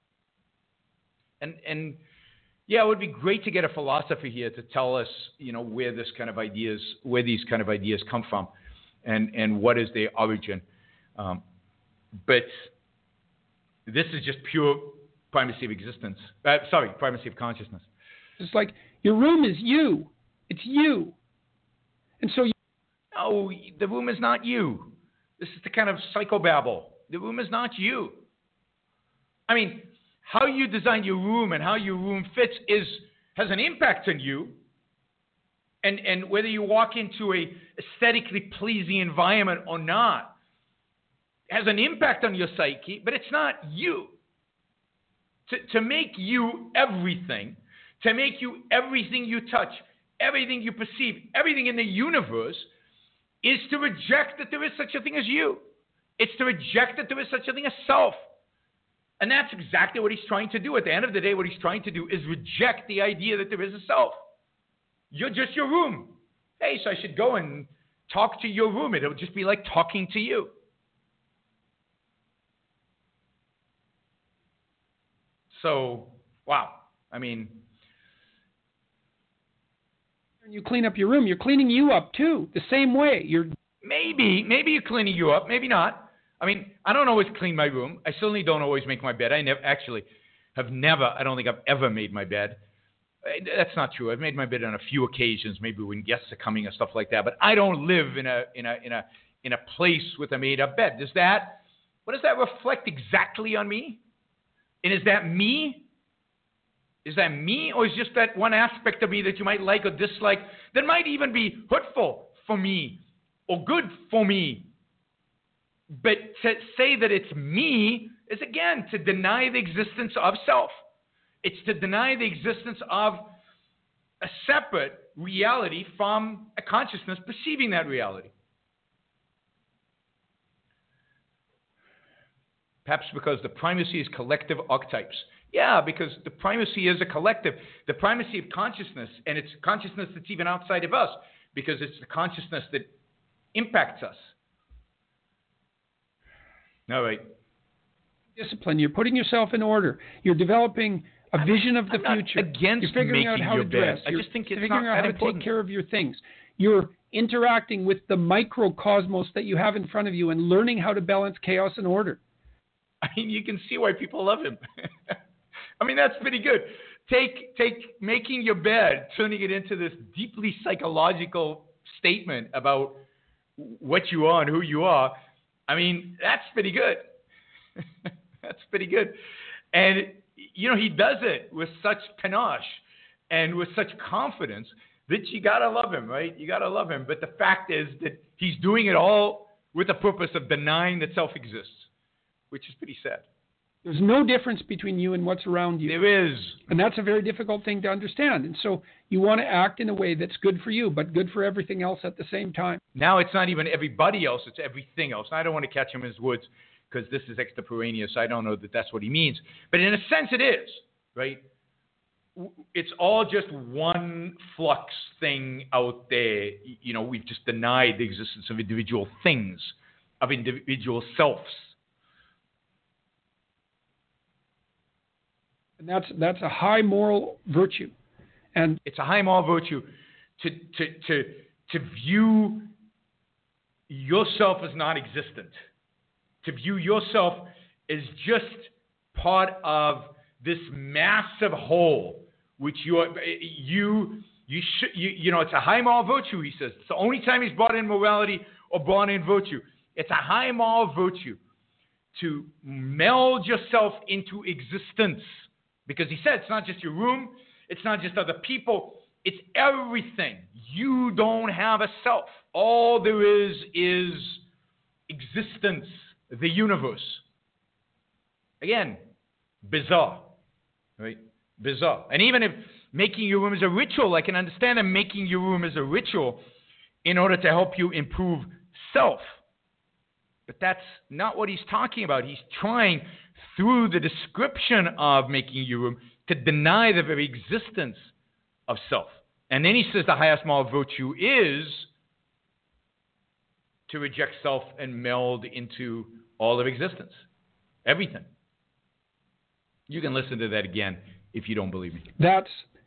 And yeah, it would be great to get a philosopher here to tell us, where these kind of ideas come from, and what is their origin. But this is just pure primacy of existence. Primacy of consciousness. It's like your room is you. It's you. And so no, the room is not you. This is the kind of psychobabble. The room is not you. I mean, how you design your room and how your room fits has an impact on you. And whether you walk into a aesthetically pleasing environment or not has an impact on your psyche, but it's not you. To make you everything, to make you everything you touch, everything you perceive, everything in the universe, is to reject that there is such a thing as you. It's to reject that there is such a thing as self. And that's exactly what he's trying to do. At the end of the day, what he's trying to do is reject the idea that there is a self. You're just your room. Hey, so I should go and talk to your room. It'll just be like talking to you. So, wow. I mean, when you clean up your room, you're cleaning you up too, the same way. Maybe you're cleaning you up, maybe not. I mean, I don't always clean my room. I certainly don't always make my bed. I don't think I've ever made my bed. That's not true. I've made my bed on a few occasions, maybe when guests are coming or stuff like that. But I don't live in a place with a made-up bed. What does that reflect exactly on me? And is that me? Is that me, or is just that one aspect of me that you might like or dislike that might even be hurtful for me or good for me? But to say that it's me is, again, to deny the existence of self. It's to deny the existence of a separate reality from a consciousness perceiving that reality. Perhaps because the primacy is collective archetypes. Yeah, because the primacy is a collective. The primacy of consciousness, and it's consciousness that's even outside of us, because it's the consciousness that impacts us. All right. discipline. You're putting yourself in order. You're developing a vision of the I'm future. Not against you're figuring out making how your to dress. bed. I just think it's figuring not out how that important. to take care of your things. You're interacting with the microcosmos that you have in front of you and learning how to balance chaos and order. I mean, you can see why people love him. I mean, that's pretty good. Take making your bed, turning it into this deeply psychological statement about what you are and who you are. I mean, that's pretty good. That's pretty good. And, you know, he does it with such panache and with such confidence that you got to love him, right? You got to love him. But the fact is that he's doing it all with the purpose of denying that self exists, which is pretty sad. There's no difference between you and what's around you. There is. And that's a very difficult thing to understand. And so you want to act in a way that's good for you, but good for everything else at the same time. Now it's not even everybody else, it's everything else. I don't want to catch him in his woods because this is extemporaneous. I don't know that that's what he means. But in a sense it is, right? It's all just one flux thing out there. You know, we've just denied the existence of individual things, of individual selves. And that's a high moral virtue. And it's a high moral virtue to view yourself as non-existent, to view yourself as just part of this massive whole, which you know, it's a high moral virtue, he says. It's the only time he's brought in morality or brought in virtue. It's a high moral virtue to meld yourself into existence. Because he said it's not just your room, it's not just other people, it's everything. You don't have a self. All there is existence, the universe. Again, bizarre, right? Bizarre. And even if making your room is a ritual, I can understand that making your room is a ritual in order to help you improve self. But that's not what he's talking about. He's trying, through the description of making your room, to deny the very existence of self. And then he says the highest moral virtue is to reject self and meld into all of existence. Everything. You can listen to that again if you don't believe me. That's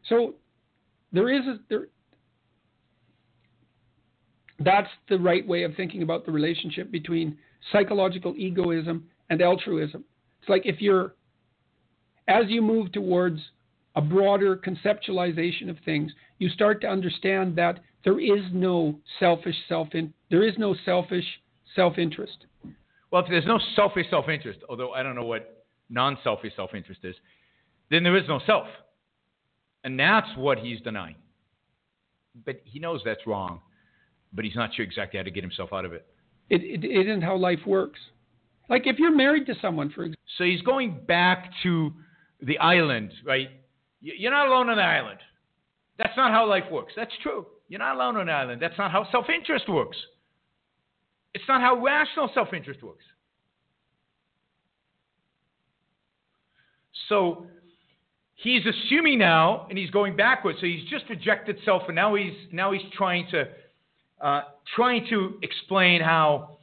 the right way of thinking about the relationship between psychological egoism and altruism. It's like as you move towards a broader conceptualization of things, you start to understand that there is no selfish self-interest. Well, if there's no selfish self-interest, although I don't know what non-selfish self-interest is, then there is no self. And that's what he's denying. But he knows that's wrong, but he's not sure exactly how to get himself out of it. It isn't how life works. Like if you're married to someone, for example. So he's going back to the island, right? You're not alone on the island. That's not how life works. That's true. You're not alone on the island. That's not how self-interest works. It's not how rational self-interest works. So he's assuming now, and he's going backwards. So he's just rejected self, and now he's trying to explain how,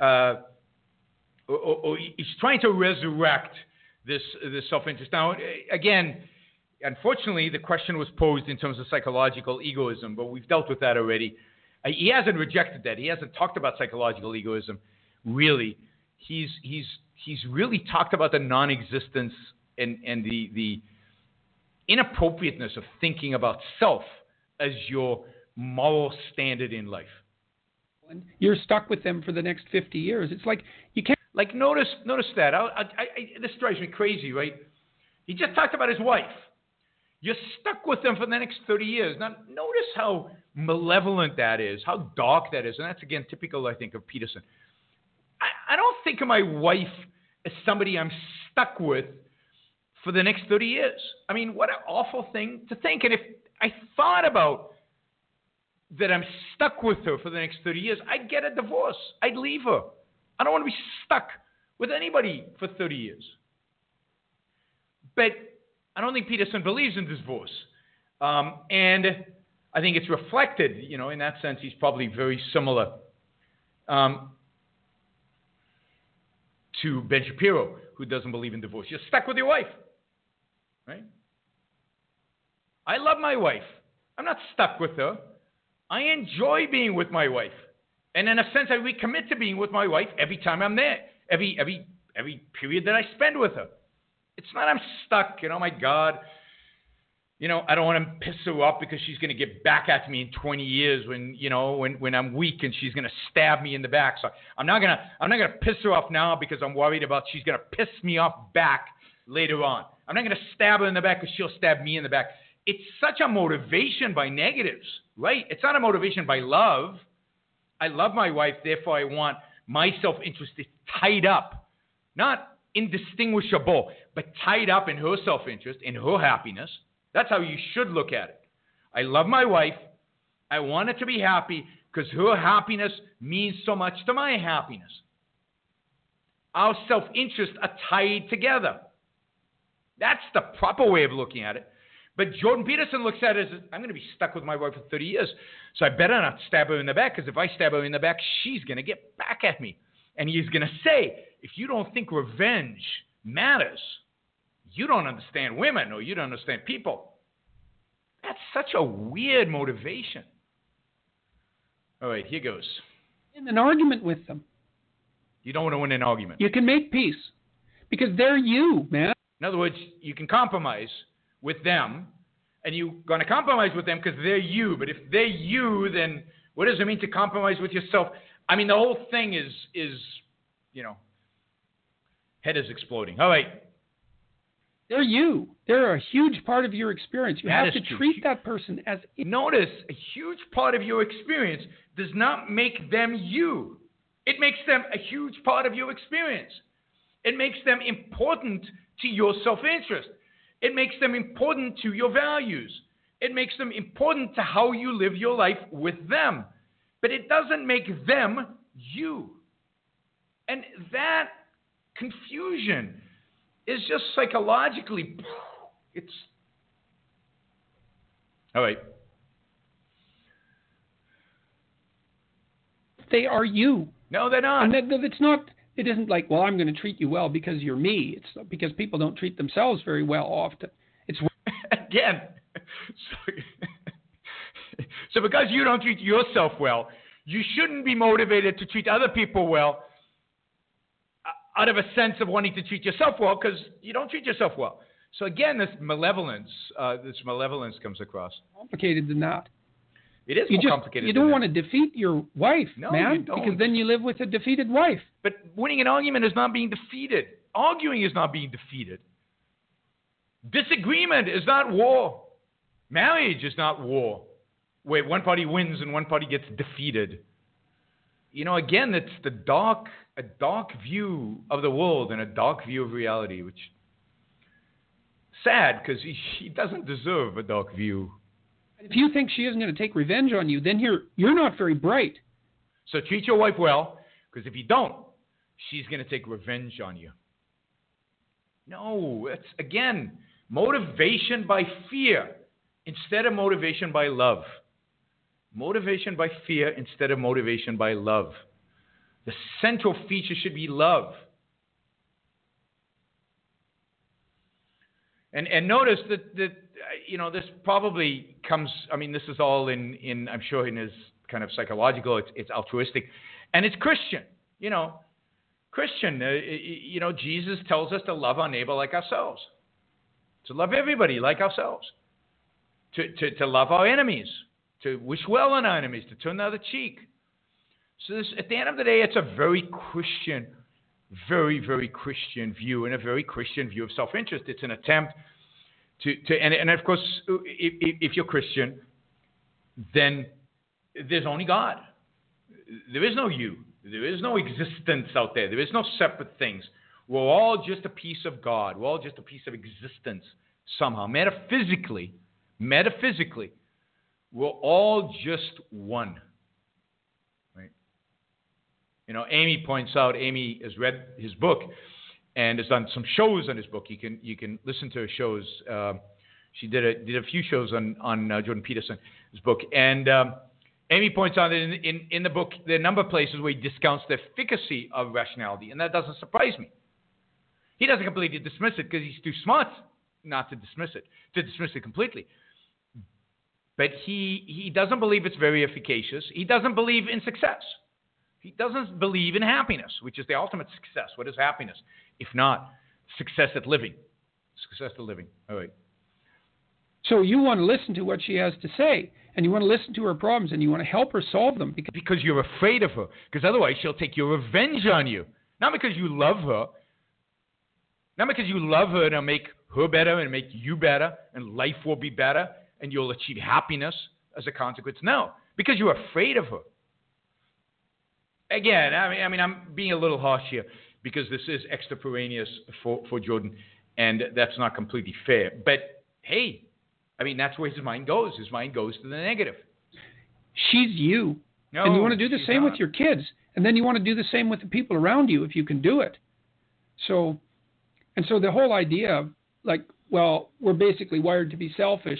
or he's trying to resurrect this self-interest. Now, again, unfortunately, the question was posed in terms of psychological egoism, but we've dealt with that already. He hasn't rejected that. He hasn't talked about psychological egoism, really. He's really talked about the non-existence and the inappropriateness of thinking about self as your moral standard in life. You're stuck with them for the next 50 years. It's like you can't. Like notice that. This drives me crazy, right? He just talked about his wife. You're stuck with them for the next 30 years. Now, notice how malevolent that is, how dark that is. And that's, again, typical, I think, of Peterson. I don't think of my wife as somebody I'm stuck with for the next 30 years. I mean, what an awful thing to think. And if I thought about that I'm stuck with her for the next 30 years, I'd get a divorce. I'd leave her. I don't want to be stuck with anybody for 30 years. But I don't think Peterson believes in divorce. And I think it's reflected, in that sense, he's probably very similar. to Ben Shapiro, who doesn't believe in divorce. You're stuck with your wife, right? I love my wife. I'm not stuck with her. I enjoy being with my wife. And in a sense, I recommit to being with my wife every time I'm there, every period that I spend with her. It's not I'm stuck and, oh my God, I don't want to piss her off because she's going to get back at me in 20 years when I'm weak and she's going to stab me in the back. So I'm not going to piss her off now because I'm worried about she's going to piss me off back later on. I'm not going to stab her in the back because she'll stab me in the back. It's such a motivation by negatives, right? It's not a motivation by love. I love my wife, therefore I want my self-interest tied up, not indistinguishable, but tied up in her self-interest, in her happiness. That's how you should look at it. I love my wife. I want her to be happy because her happiness means so much to my happiness. Our self-interests are tied together. That's the proper way of looking at it. But Jordan Peterson looks at it as, I'm going to be stuck with my wife for 30 years, so I better not stab her in the back, because if I stab her in the back, she's going to get back at me. And he's going to say, if you don't think revenge matters, you don't understand women, or you don't understand people. That's such a weird motivation. All right, here goes. In an argument with them. You don't want to win an argument. You can make peace, because they're you, man. In other words, you can compromise with them, and you're going to compromise with them because they're you. But if they're you, then what does it mean to compromise with yourself? I mean, the whole thing is head is exploding. All right. They're you. They're a huge part of your experience. You have to true. treat that person as... Notice, a huge part of your experience does not make them you. It makes them a huge part of your experience. It makes them important to your self-interest. It makes them important to your values. It makes them important to how you live your life with them. But it doesn't make them you. And that confusion is just psychologically, it's... All right. They are you. No, they're not. And it's not... It isn't like, well, I'm going to treat you well because you're me. It's because people don't treat themselves very well often. It's again. So because you don't treat yourself well, you shouldn't be motivated to treat other people well out of a sense of wanting to treat yourself well, because you don't treat yourself well. So again, this malevolence comes across. Complicated than that. It is more complicated. You don't want to defeat your wife, no, man, you don't. because then you live with a defeated wife. But winning an argument is not being defeated. Arguing is not being defeated. Disagreement is not war. Marriage is not war, where one party wins and one party gets defeated. Again, it's a dark view of the world and a dark view of reality, which sad, because he doesn't deserve a dark view. If you think she isn't going to take revenge on you, then you're not very bright. So treat your wife well, because if you don't, she's going to take revenge on you. No, it's, again, motivation by fear instead of motivation by love. Motivation by fear instead of motivation by love. The central feature should be love. And notice that this probably comes, this is all in I'm sure in his kind of psychological, it's altruistic, and it's Christian, Christian, Jesus tells us to love our neighbor like ourselves, to love everybody like ourselves, to love our enemies, to wish well on our enemies, to turn the other cheek. So this, at the end of the day, it's a very Christian, very, very Christian view, and a very Christian view of self-interest. It's an attempt and of course, if you're Christian, then there's only God. There is no you. There is no existence out there. There is no separate things. We're all just a piece of God. We're all just a piece of existence somehow. Metaphysically, we're all just one. Right? Amy points out, Amy has read his book and has done some shows on his book. You can listen to her shows. She did a few shows on Jordan Peterson's book, and Amy points out that in the book, there are a number of places where he discounts the efficacy of rationality, and that doesn't surprise me. He doesn't completely dismiss it because he's too smart not to dismiss it completely. But he doesn't believe it's very efficacious. He doesn't believe in success. He doesn't believe in happiness, which is the ultimate success. What is happiness? If not success at living. Success at living. All right. So you want to listen to what she has to say, and you want to listen to her problems, and you want to help her solve them. Because you're afraid of her. Because otherwise she'll take your revenge on you. Not because you love her. Not because you love her and make her better and make you better, and life will be better, and you'll achieve happiness as a consequence. No, because you're afraid of her. Again, I mean, I'm being a little harsh here because this is extemporaneous for Jordan, and that's not completely fair. But hey, I mean, that's where his mind goes. His mind goes to the negative. She's you. No, and you want to do the same with your kids. And then you want to do the same with the people around you if you can do it. So the whole idea of like, well, we're basically wired to be selfish.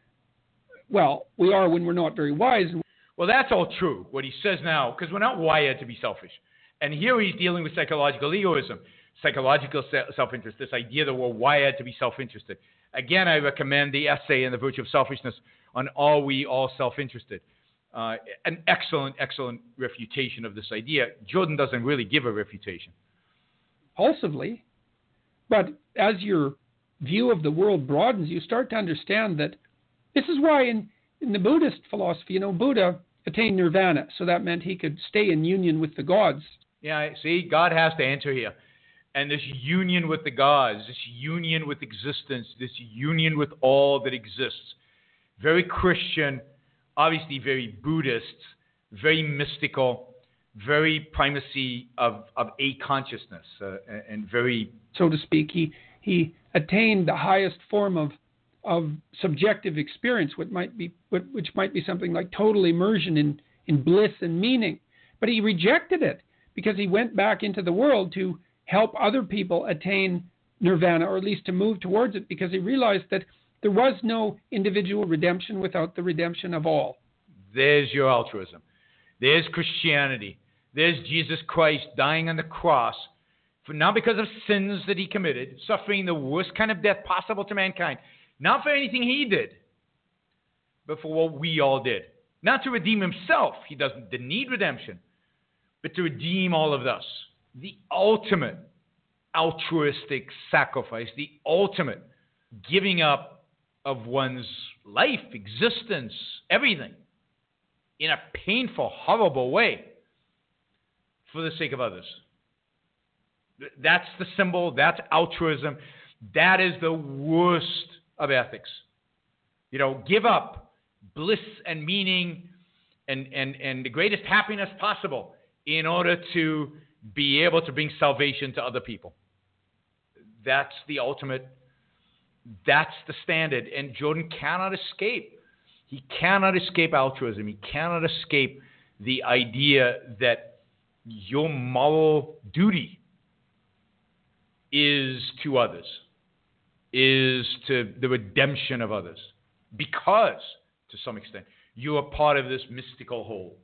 Well, we are when we're not very wise. Well, that's all true, what he says now, because we're not wired to be selfish. And here he's dealing with psychological egoism, psychological self-interest, this idea that we're wired to be self-interested. Again, I recommend the essay in The Virtue of Selfishness on Are We All Self-Interested? An excellent, excellent refutation of this idea. Jordan doesn't really give a refutation. Impulsively, but as your view of the world broadens, you start to understand that this is why in the Buddhist philosophy, Buddha attained nirvana, so that meant he could stay in union with the gods. Yeah, see, God has to enter here. And this union with the gods, this union with existence, this union with all that exists, very Christian, obviously very Buddhist, very mystical, very primacy of a consciousness, and very, so to speak, he attained the highest form of subjective experience, which might be something like total immersion in bliss and meaning. But he rejected it because he went back into the world to help other people attain nirvana, or at least to move towards it, because he realized that there was no individual redemption without the redemption of all. There's your altruism. There's Christianity. There's Jesus Christ dying on the cross, not because of sins that he committed, suffering the worst kind of death possible to mankind. Not for anything he did, but for what we all did. Not to redeem himself. He didn't need redemption, but to redeem all of us. The ultimate altruistic sacrifice, the ultimate giving up of one's life, existence, everything, in a painful, horrible way for the sake of others. That's the symbol. That's altruism. That is the worst of ethics. Give up bliss and meaning and the greatest happiness possible in order to be able to bring salvation to other people. That's the ultimate. That's the standard. And Jordan cannot escape. He cannot escape altruism. He cannot escape the idea that your moral duty is to others, is to the redemption of others, because, to some extent, you are part of this mystical whole.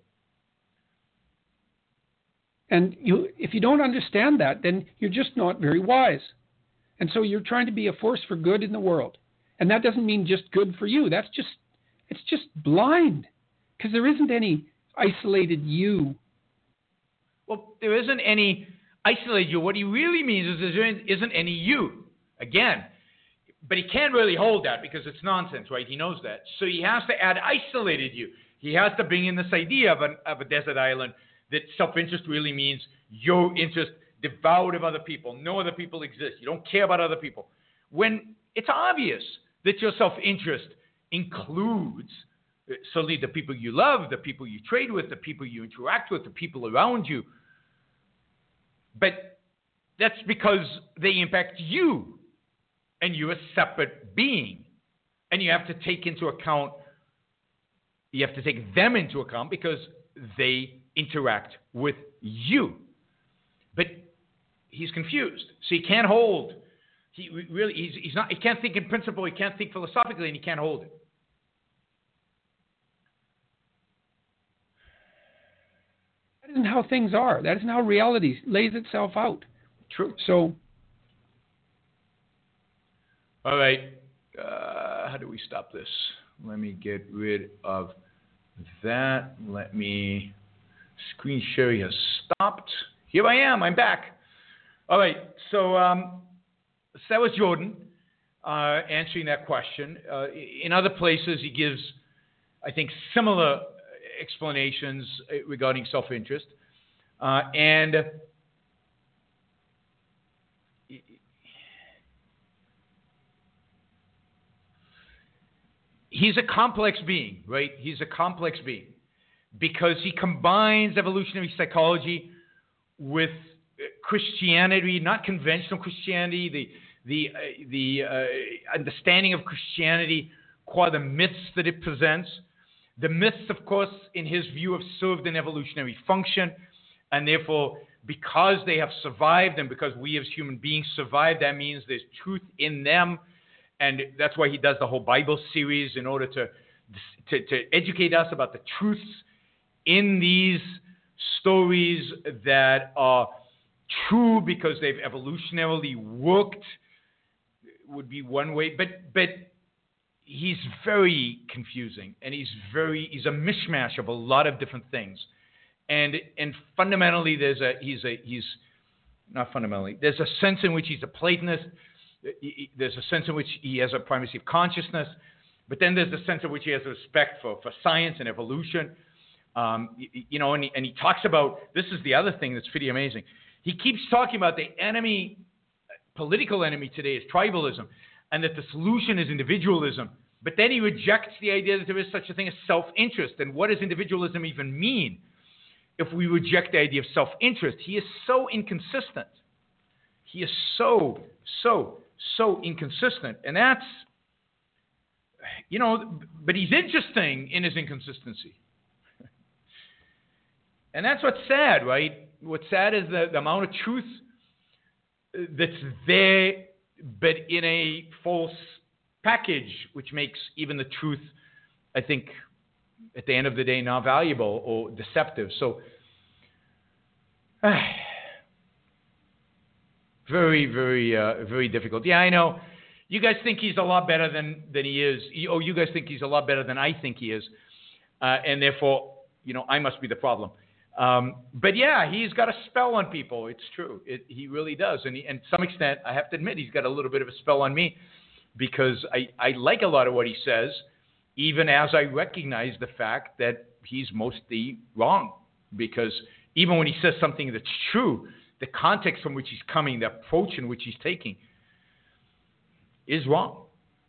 And if you don't understand that, then you're just not very wise. And so you're trying to be a force for good in the world. And that doesn't mean just good for you. It's just blind, because there isn't any isolated you. Well, there isn't any isolated you. What he really means is there isn't any you. Again, but he can't really hold that because it's nonsense, right? He knows that. So he has to add isolated you. He has to bring in this idea of a desert island, that self-interest really means your interest devoid of other people. No other people exist. You don't care about other people. When it's obvious that your self-interest includes certainly the people you love, the people you trade with, the people you interact with, the people around you. But that's because they impact you, and you're a separate being. And you have to take them into account because they interact with you. But he's confused. So he can't hold. He can't think in principle, he can't think philosophically, and he can't hold it. isn't how things are. That isn't how reality lays itself out. True. So, all right. How do we stop this? Let me get rid of that. Let me. Screen share has stopped. Here I am. I'm back. All right. So that was Jordan answering that question. In other places, he gives, I think, similar explanations regarding self-interest. And he's a complex being, right? He's a complex being because he combines evolutionary psychology with Christianity, not conventional Christianity, the understanding of Christianity, qua the myths that it presents. The myths, of course, in his view, have served an evolutionary function, and therefore, because they have survived, and because we as human beings survived, that means there's truth in them, and that's why he does the whole Bible series in order to educate us about the truths in these stories that are true because they've evolutionarily worked, would be one way, but he's very confusing, and he's a mishmash of a lot of different things, and fundamentally there's a sense in which he's a Platonist. There's a sense in which he has a primacy of consciousness, but then there's a sense in which he has a respect for science and evolution. And he talks about, this is the other thing that's pretty amazing. He keeps talking about the enemy, political enemy today is tribalism, and that the solution is individualism. But then he rejects the idea that there is such a thing as self-interest. And what does individualism even mean if we reject the idea of self-interest? He is so inconsistent. He is so inconsistent. And that's, but he's interesting in his inconsistency. And that's what's sad, right? What's sad is the amount of truth that's there, but in a false package, which makes even the truth, I think, at the end of the day, not valuable or deceptive. So, very, very, very difficult. Yeah, I know. You guys think he's a lot better than he is. You guys think he's a lot better than I think he is. And therefore, I must be the problem. But yeah, he's got a spell on people. It's true. He really does. And to some extent, I have to admit, he's got a little bit of a spell on me because I like a lot of what he says, even as I recognize the fact that he's mostly wrong. Because even when he says something that's true, the context from which he's coming, the approach in which he's taking is wrong.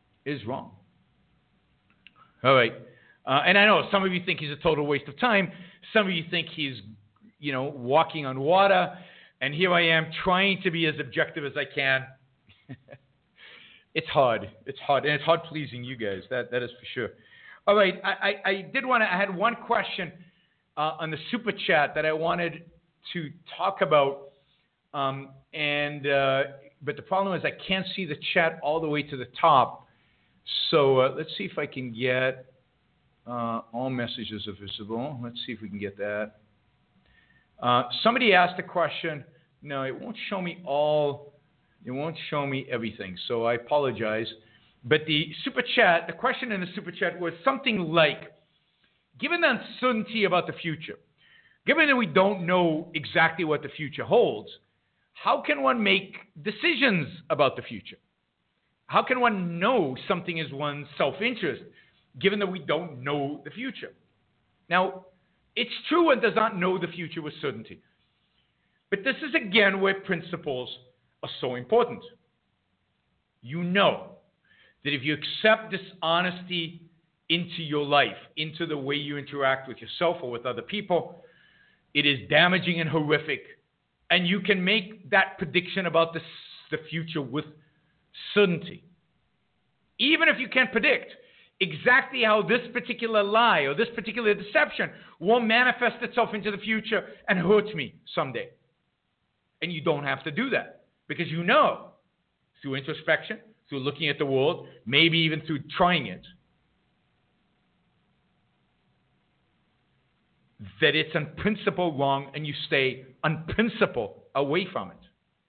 All right. And I know some of you think he's a total waste of time. Some of you think he's, walking on water. And here I am trying to be as objective as I can. It's hard. And it's hard pleasing you guys. That is for sure. All right. I had one question on the super chat that I wanted to talk about. But the problem is I can't see the chat all the way to the top. So let's see if I can get all messages are visible. Let's see if we can get that. Somebody asked a question. No, it won't show me all. It won't show me everything. So I apologize. But the super chat, the question in the super chat was something like, given the uncertainty about the future, given that we don't know exactly what the future holds, how can one make decisions about the future? How can one know something is one's self-interest, given that we don't know the future? Now, it's true one does not know the future with certainty. But this is again where principles are so important. You know that if you accept dishonesty into your life, into the way you interact with yourself or with other people, it is damaging and horrific. And you can make that prediction about the future with certainty. Even if you can't predict exactly how this particular lie or this particular deception will manifest itself into the future and hurt me someday. And you don't have to do that because you know through introspection, through looking at the world, maybe even through trying it, that it's on principle wrong, and you stay on principle away from it.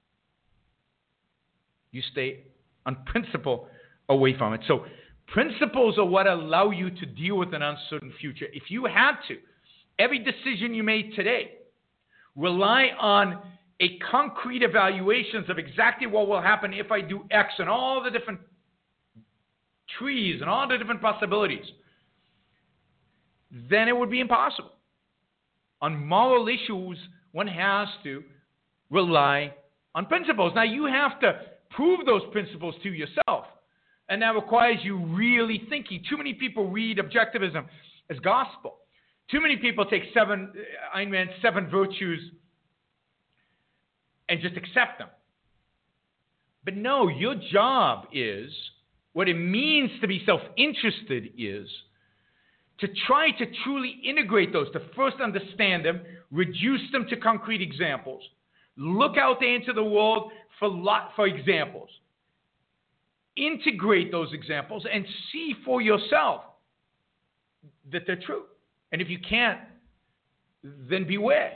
You stay on principle away from it. So principles are what allow you to deal with an uncertain future. If you had to, every decision you made today rely on a concrete evaluations of exactly what will happen if I do X and all the different trees and all the different possibilities, then it would be impossible. On moral issues, one has to rely on principles. Now, you have to prove those principles to yourself, and that requires you really thinking. Too many people read objectivism as gospel. Too many people take Ayn Rand's 7 virtues and just accept them. But no, your job is, what it means to be self-interested is to try to truly integrate those, to first understand them, reduce them to concrete examples, look out there into the world for examples, integrate those examples, and see for yourself that they're true. And if you can't, then beware.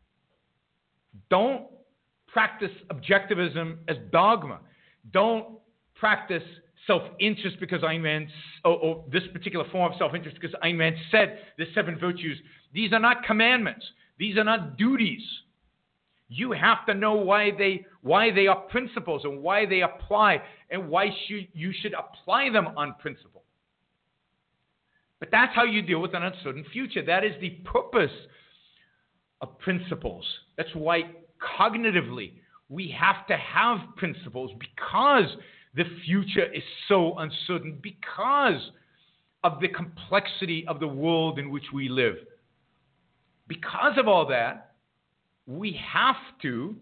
Don't practice objectivism as dogma. Don't practice self-interest because Ayn Rand, or this particular form of self-interest because Ayn Rand said the 7 virtues. These are not commandments. These are not duties. You have to know why they are principles and why they apply and why you should apply them on principle. But that's how you deal with an uncertain future. That is the purpose of principles. That's why cognitively we have to have principles, because the future is so uncertain, because of the complexity of the world in which we live. Because of all that, we have to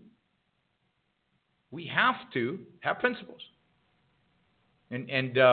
have principles. And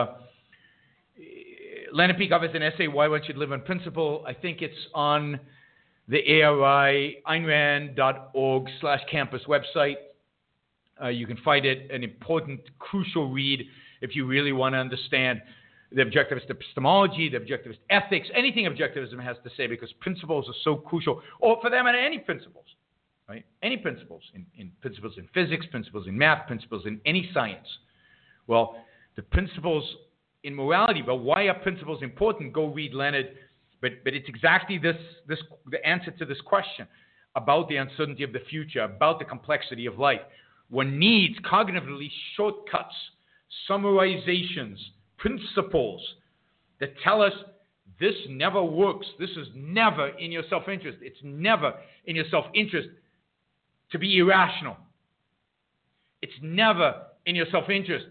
Leonard Peikoff has an essay, Why One Should Live on Principle. I think it's on the ARI, AynRand.org/campus website. You can find it an important, crucial read if you really want to understand the objectivist epistemology, the objectivist ethics, anything objectivism has to say, because principles are so crucial. Or for them, any principles, right? Any principles, in principles in physics, principles in math, principles in any science. Well, the principles in morality, but why are principles important? Go read Leonard. But it's exactly the answer to this question about the uncertainty of the future, about the complexity of life. One needs cognitively shortcuts, summarizations, principles that tell us this never works. This is never in your self-interest. It's never in your self-interest to be irrational. It's never in your self-interest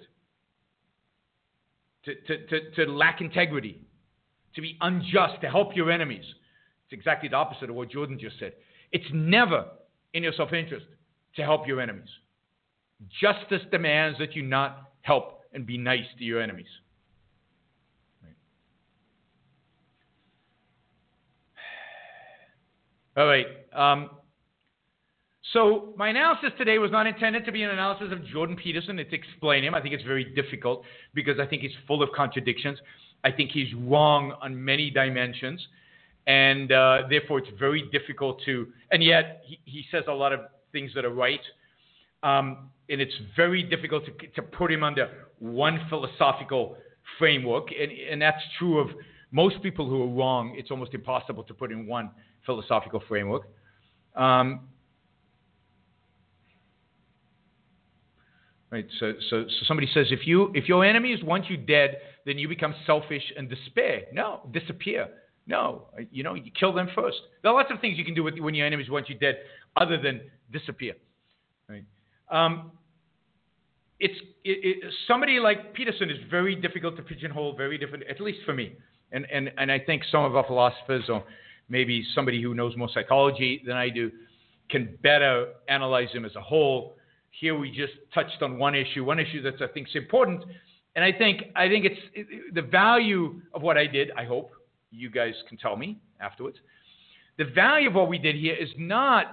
to lack integrity, to be unjust, to help your enemies. It's exactly the opposite of what Jordan just said. It's never in your self-interest to help your enemies. Justice demands that you not help and be nice to your enemies. All right. So my analysis today was not intended to be an analysis of Jordan Peterson. It's explain him. I think it's very difficult because I think he's full of contradictions. I think he's wrong on many dimensions. And therefore, it's very difficult to, and yet he says a lot of things that are right. And it's very difficult to put him under one philosophical framework. And that's true of most people who are wrong. It's almost impossible to put in one philosophical framework. Right. So somebody says, if your enemies want you dead, then you become selfish and despair. No, disappear. No, you kill them first. There are lots of things you can do when your enemies want you dead, other than disappear. Right. Somebody like Peterson is very difficult to pigeonhole, very different, at least for me. And I think some of our philosophers, or maybe somebody who knows more psychology than I do, can better analyze him as a whole. Here we just touched on one issue that I think is important. And I think it's the value of what I did. I hope you guys can tell me afterwards. The value of what we did here is not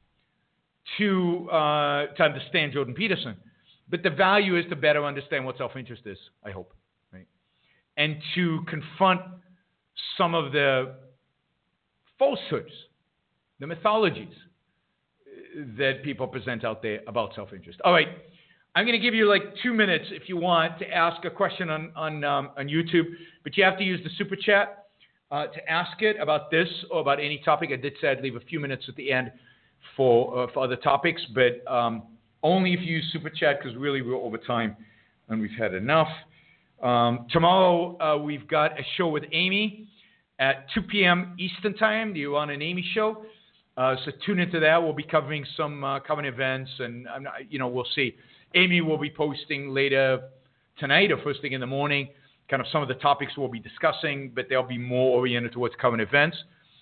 to understand Jordan Peterson, but the value is to better understand what self-interest is, I hope, right? And to confront some of the falsehoods, the mythologies that people present out there about self-interest. All right, I'm going to give you like 2 minutes if you want to ask a question on YouTube, but you have to use the super chat to ask it about this or about any topic. I did say I'd leave a few minutes at the end for other topics, but only if you use super chat, because really we're over time and we've had enough. Tomorrow we've got a show with Amy at 2 p.m. Eastern Time, the Eran and Amy show. So tune into that. We'll be covering some current events, and we'll see. Amy will be posting later tonight or first thing in the morning, kind of some of the topics we'll be discussing, but they'll be more oriented towards current events.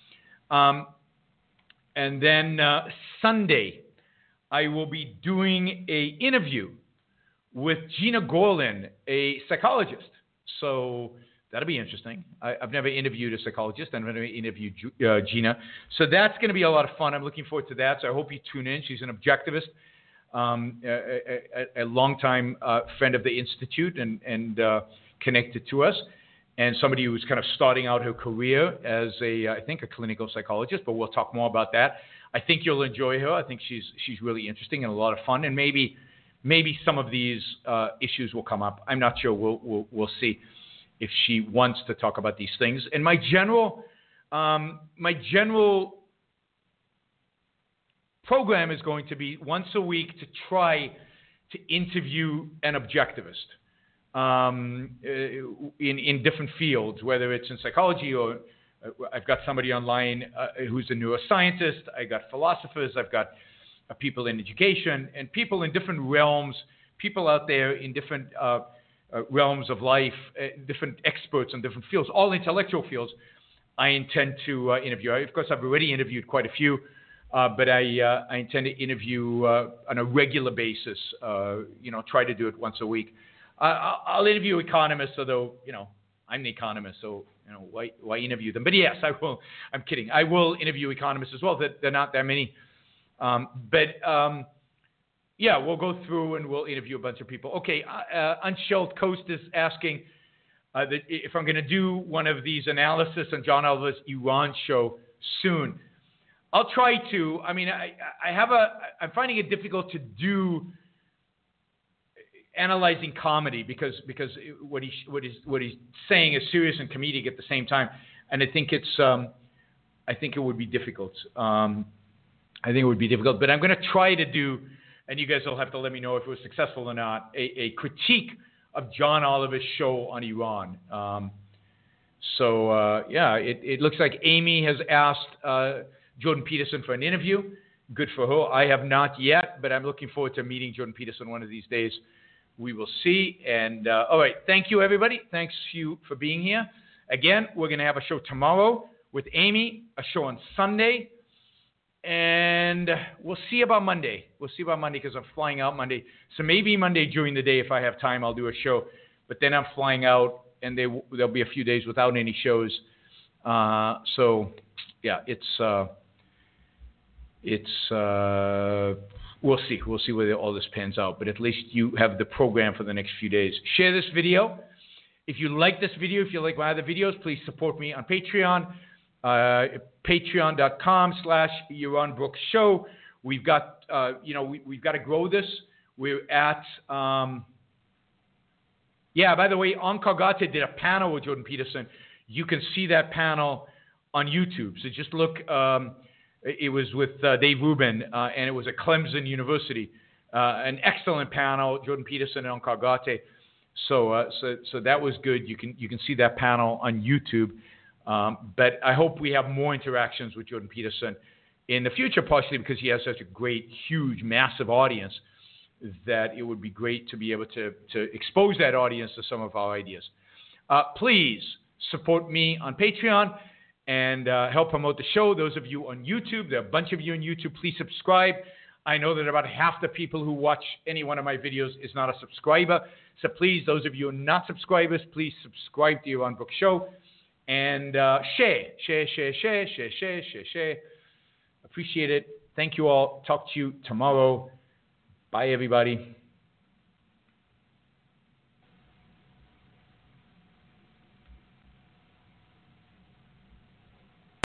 And then Sunday, I will be doing an interview with Gina Gorlin, a psychologist. So that'll be interesting. I've never interviewed a psychologist. I've never interviewed Gina. So that's going to be a lot of fun. I'm looking forward to that. So I hope you tune in. She's an objectivist, a longtime friend of the Institute and connected to us, and somebody who's kind of starting out her career as I think a clinical psychologist, but we'll talk more about that. I think you'll enjoy her. I think she's really interesting and a lot of fun, and maybe some of these issues will come up. I'm not sure. We'll see if she wants to talk about these things. And my general program is going to be once a week to try to interview an objectivist in different fields, whether it's in psychology or I've got somebody online who's a neuroscientist. I got philosophers. I've got people in education and people in different realms, people out there in different realms of life, different experts in different fields, all intellectual fields. I intend to interview. Of course, I've already interviewed quite a few, but I intend to interview on a regular basis. Try to do it once a week. I'll interview economists, although I'm the economist, so why interview them? But yes, I will. I'm kidding. I will interview economists as well. They're not that many. Yeah, we'll go through and we'll interview a bunch of people. Okay, Unshelled Coast is asking that if I'm going to do one of these analysis on John Oliver's Iran show soon. I'll try to. I mean, I'm finding it difficult to do analyzing comedy because what he's saying is serious and comedic at the same time, and I think it would be difficult. I think it would be difficult, but I'm going to try to do, and you guys will have to let me know if it was successful or not, a critique of John Oliver's show on Iran. It looks like Amy has asked Jordan Peterson for an interview. Good for her. I have not yet, but I'm looking forward to meeting Jordan Peterson one of these days. We will see. And all right, thank you, everybody. Thanks you for being here. Again, we're going to have a show tomorrow with Amy, a show on Sunday. And we'll see about Monday. We'll see about Monday because I'm flying out Monday. So maybe Monday during the day, if I have time, I'll do a show. But then I'm flying out, and there'll be a few days without any shows. We'll see. We'll see where all this pans out. But at least you have the program for the next few days. Share this video. If you like this video, if you like my other videos, please support me on Patreon. Patreon.com/Yaron Brooks Show. We've got, we've got to grow this. We're at, by the way, Onkar did a panel with Jordan Peterson. You can see that panel on YouTube. So just look, it was with Dave Rubin, and it was at Clemson University. An excellent panel, Jordan Peterson and Onkar. So that was good. You can see that panel on YouTube. But I hope we have more interactions with Jordan Peterson in the future, partially because he has such a great, huge, massive audience that it would be great to be able to expose that audience to some of our ideas. Please support me on Patreon and help promote the show. Those of you on YouTube, there are a bunch of you on YouTube, please subscribe. I know that about half the people who watch any one of my videos is not a subscriber. So please, those of you who are not subscribers, please subscribe to Yaron Brooks Show. And share. Appreciate it. Thank you all. Talk to you tomorrow. Bye, everybody.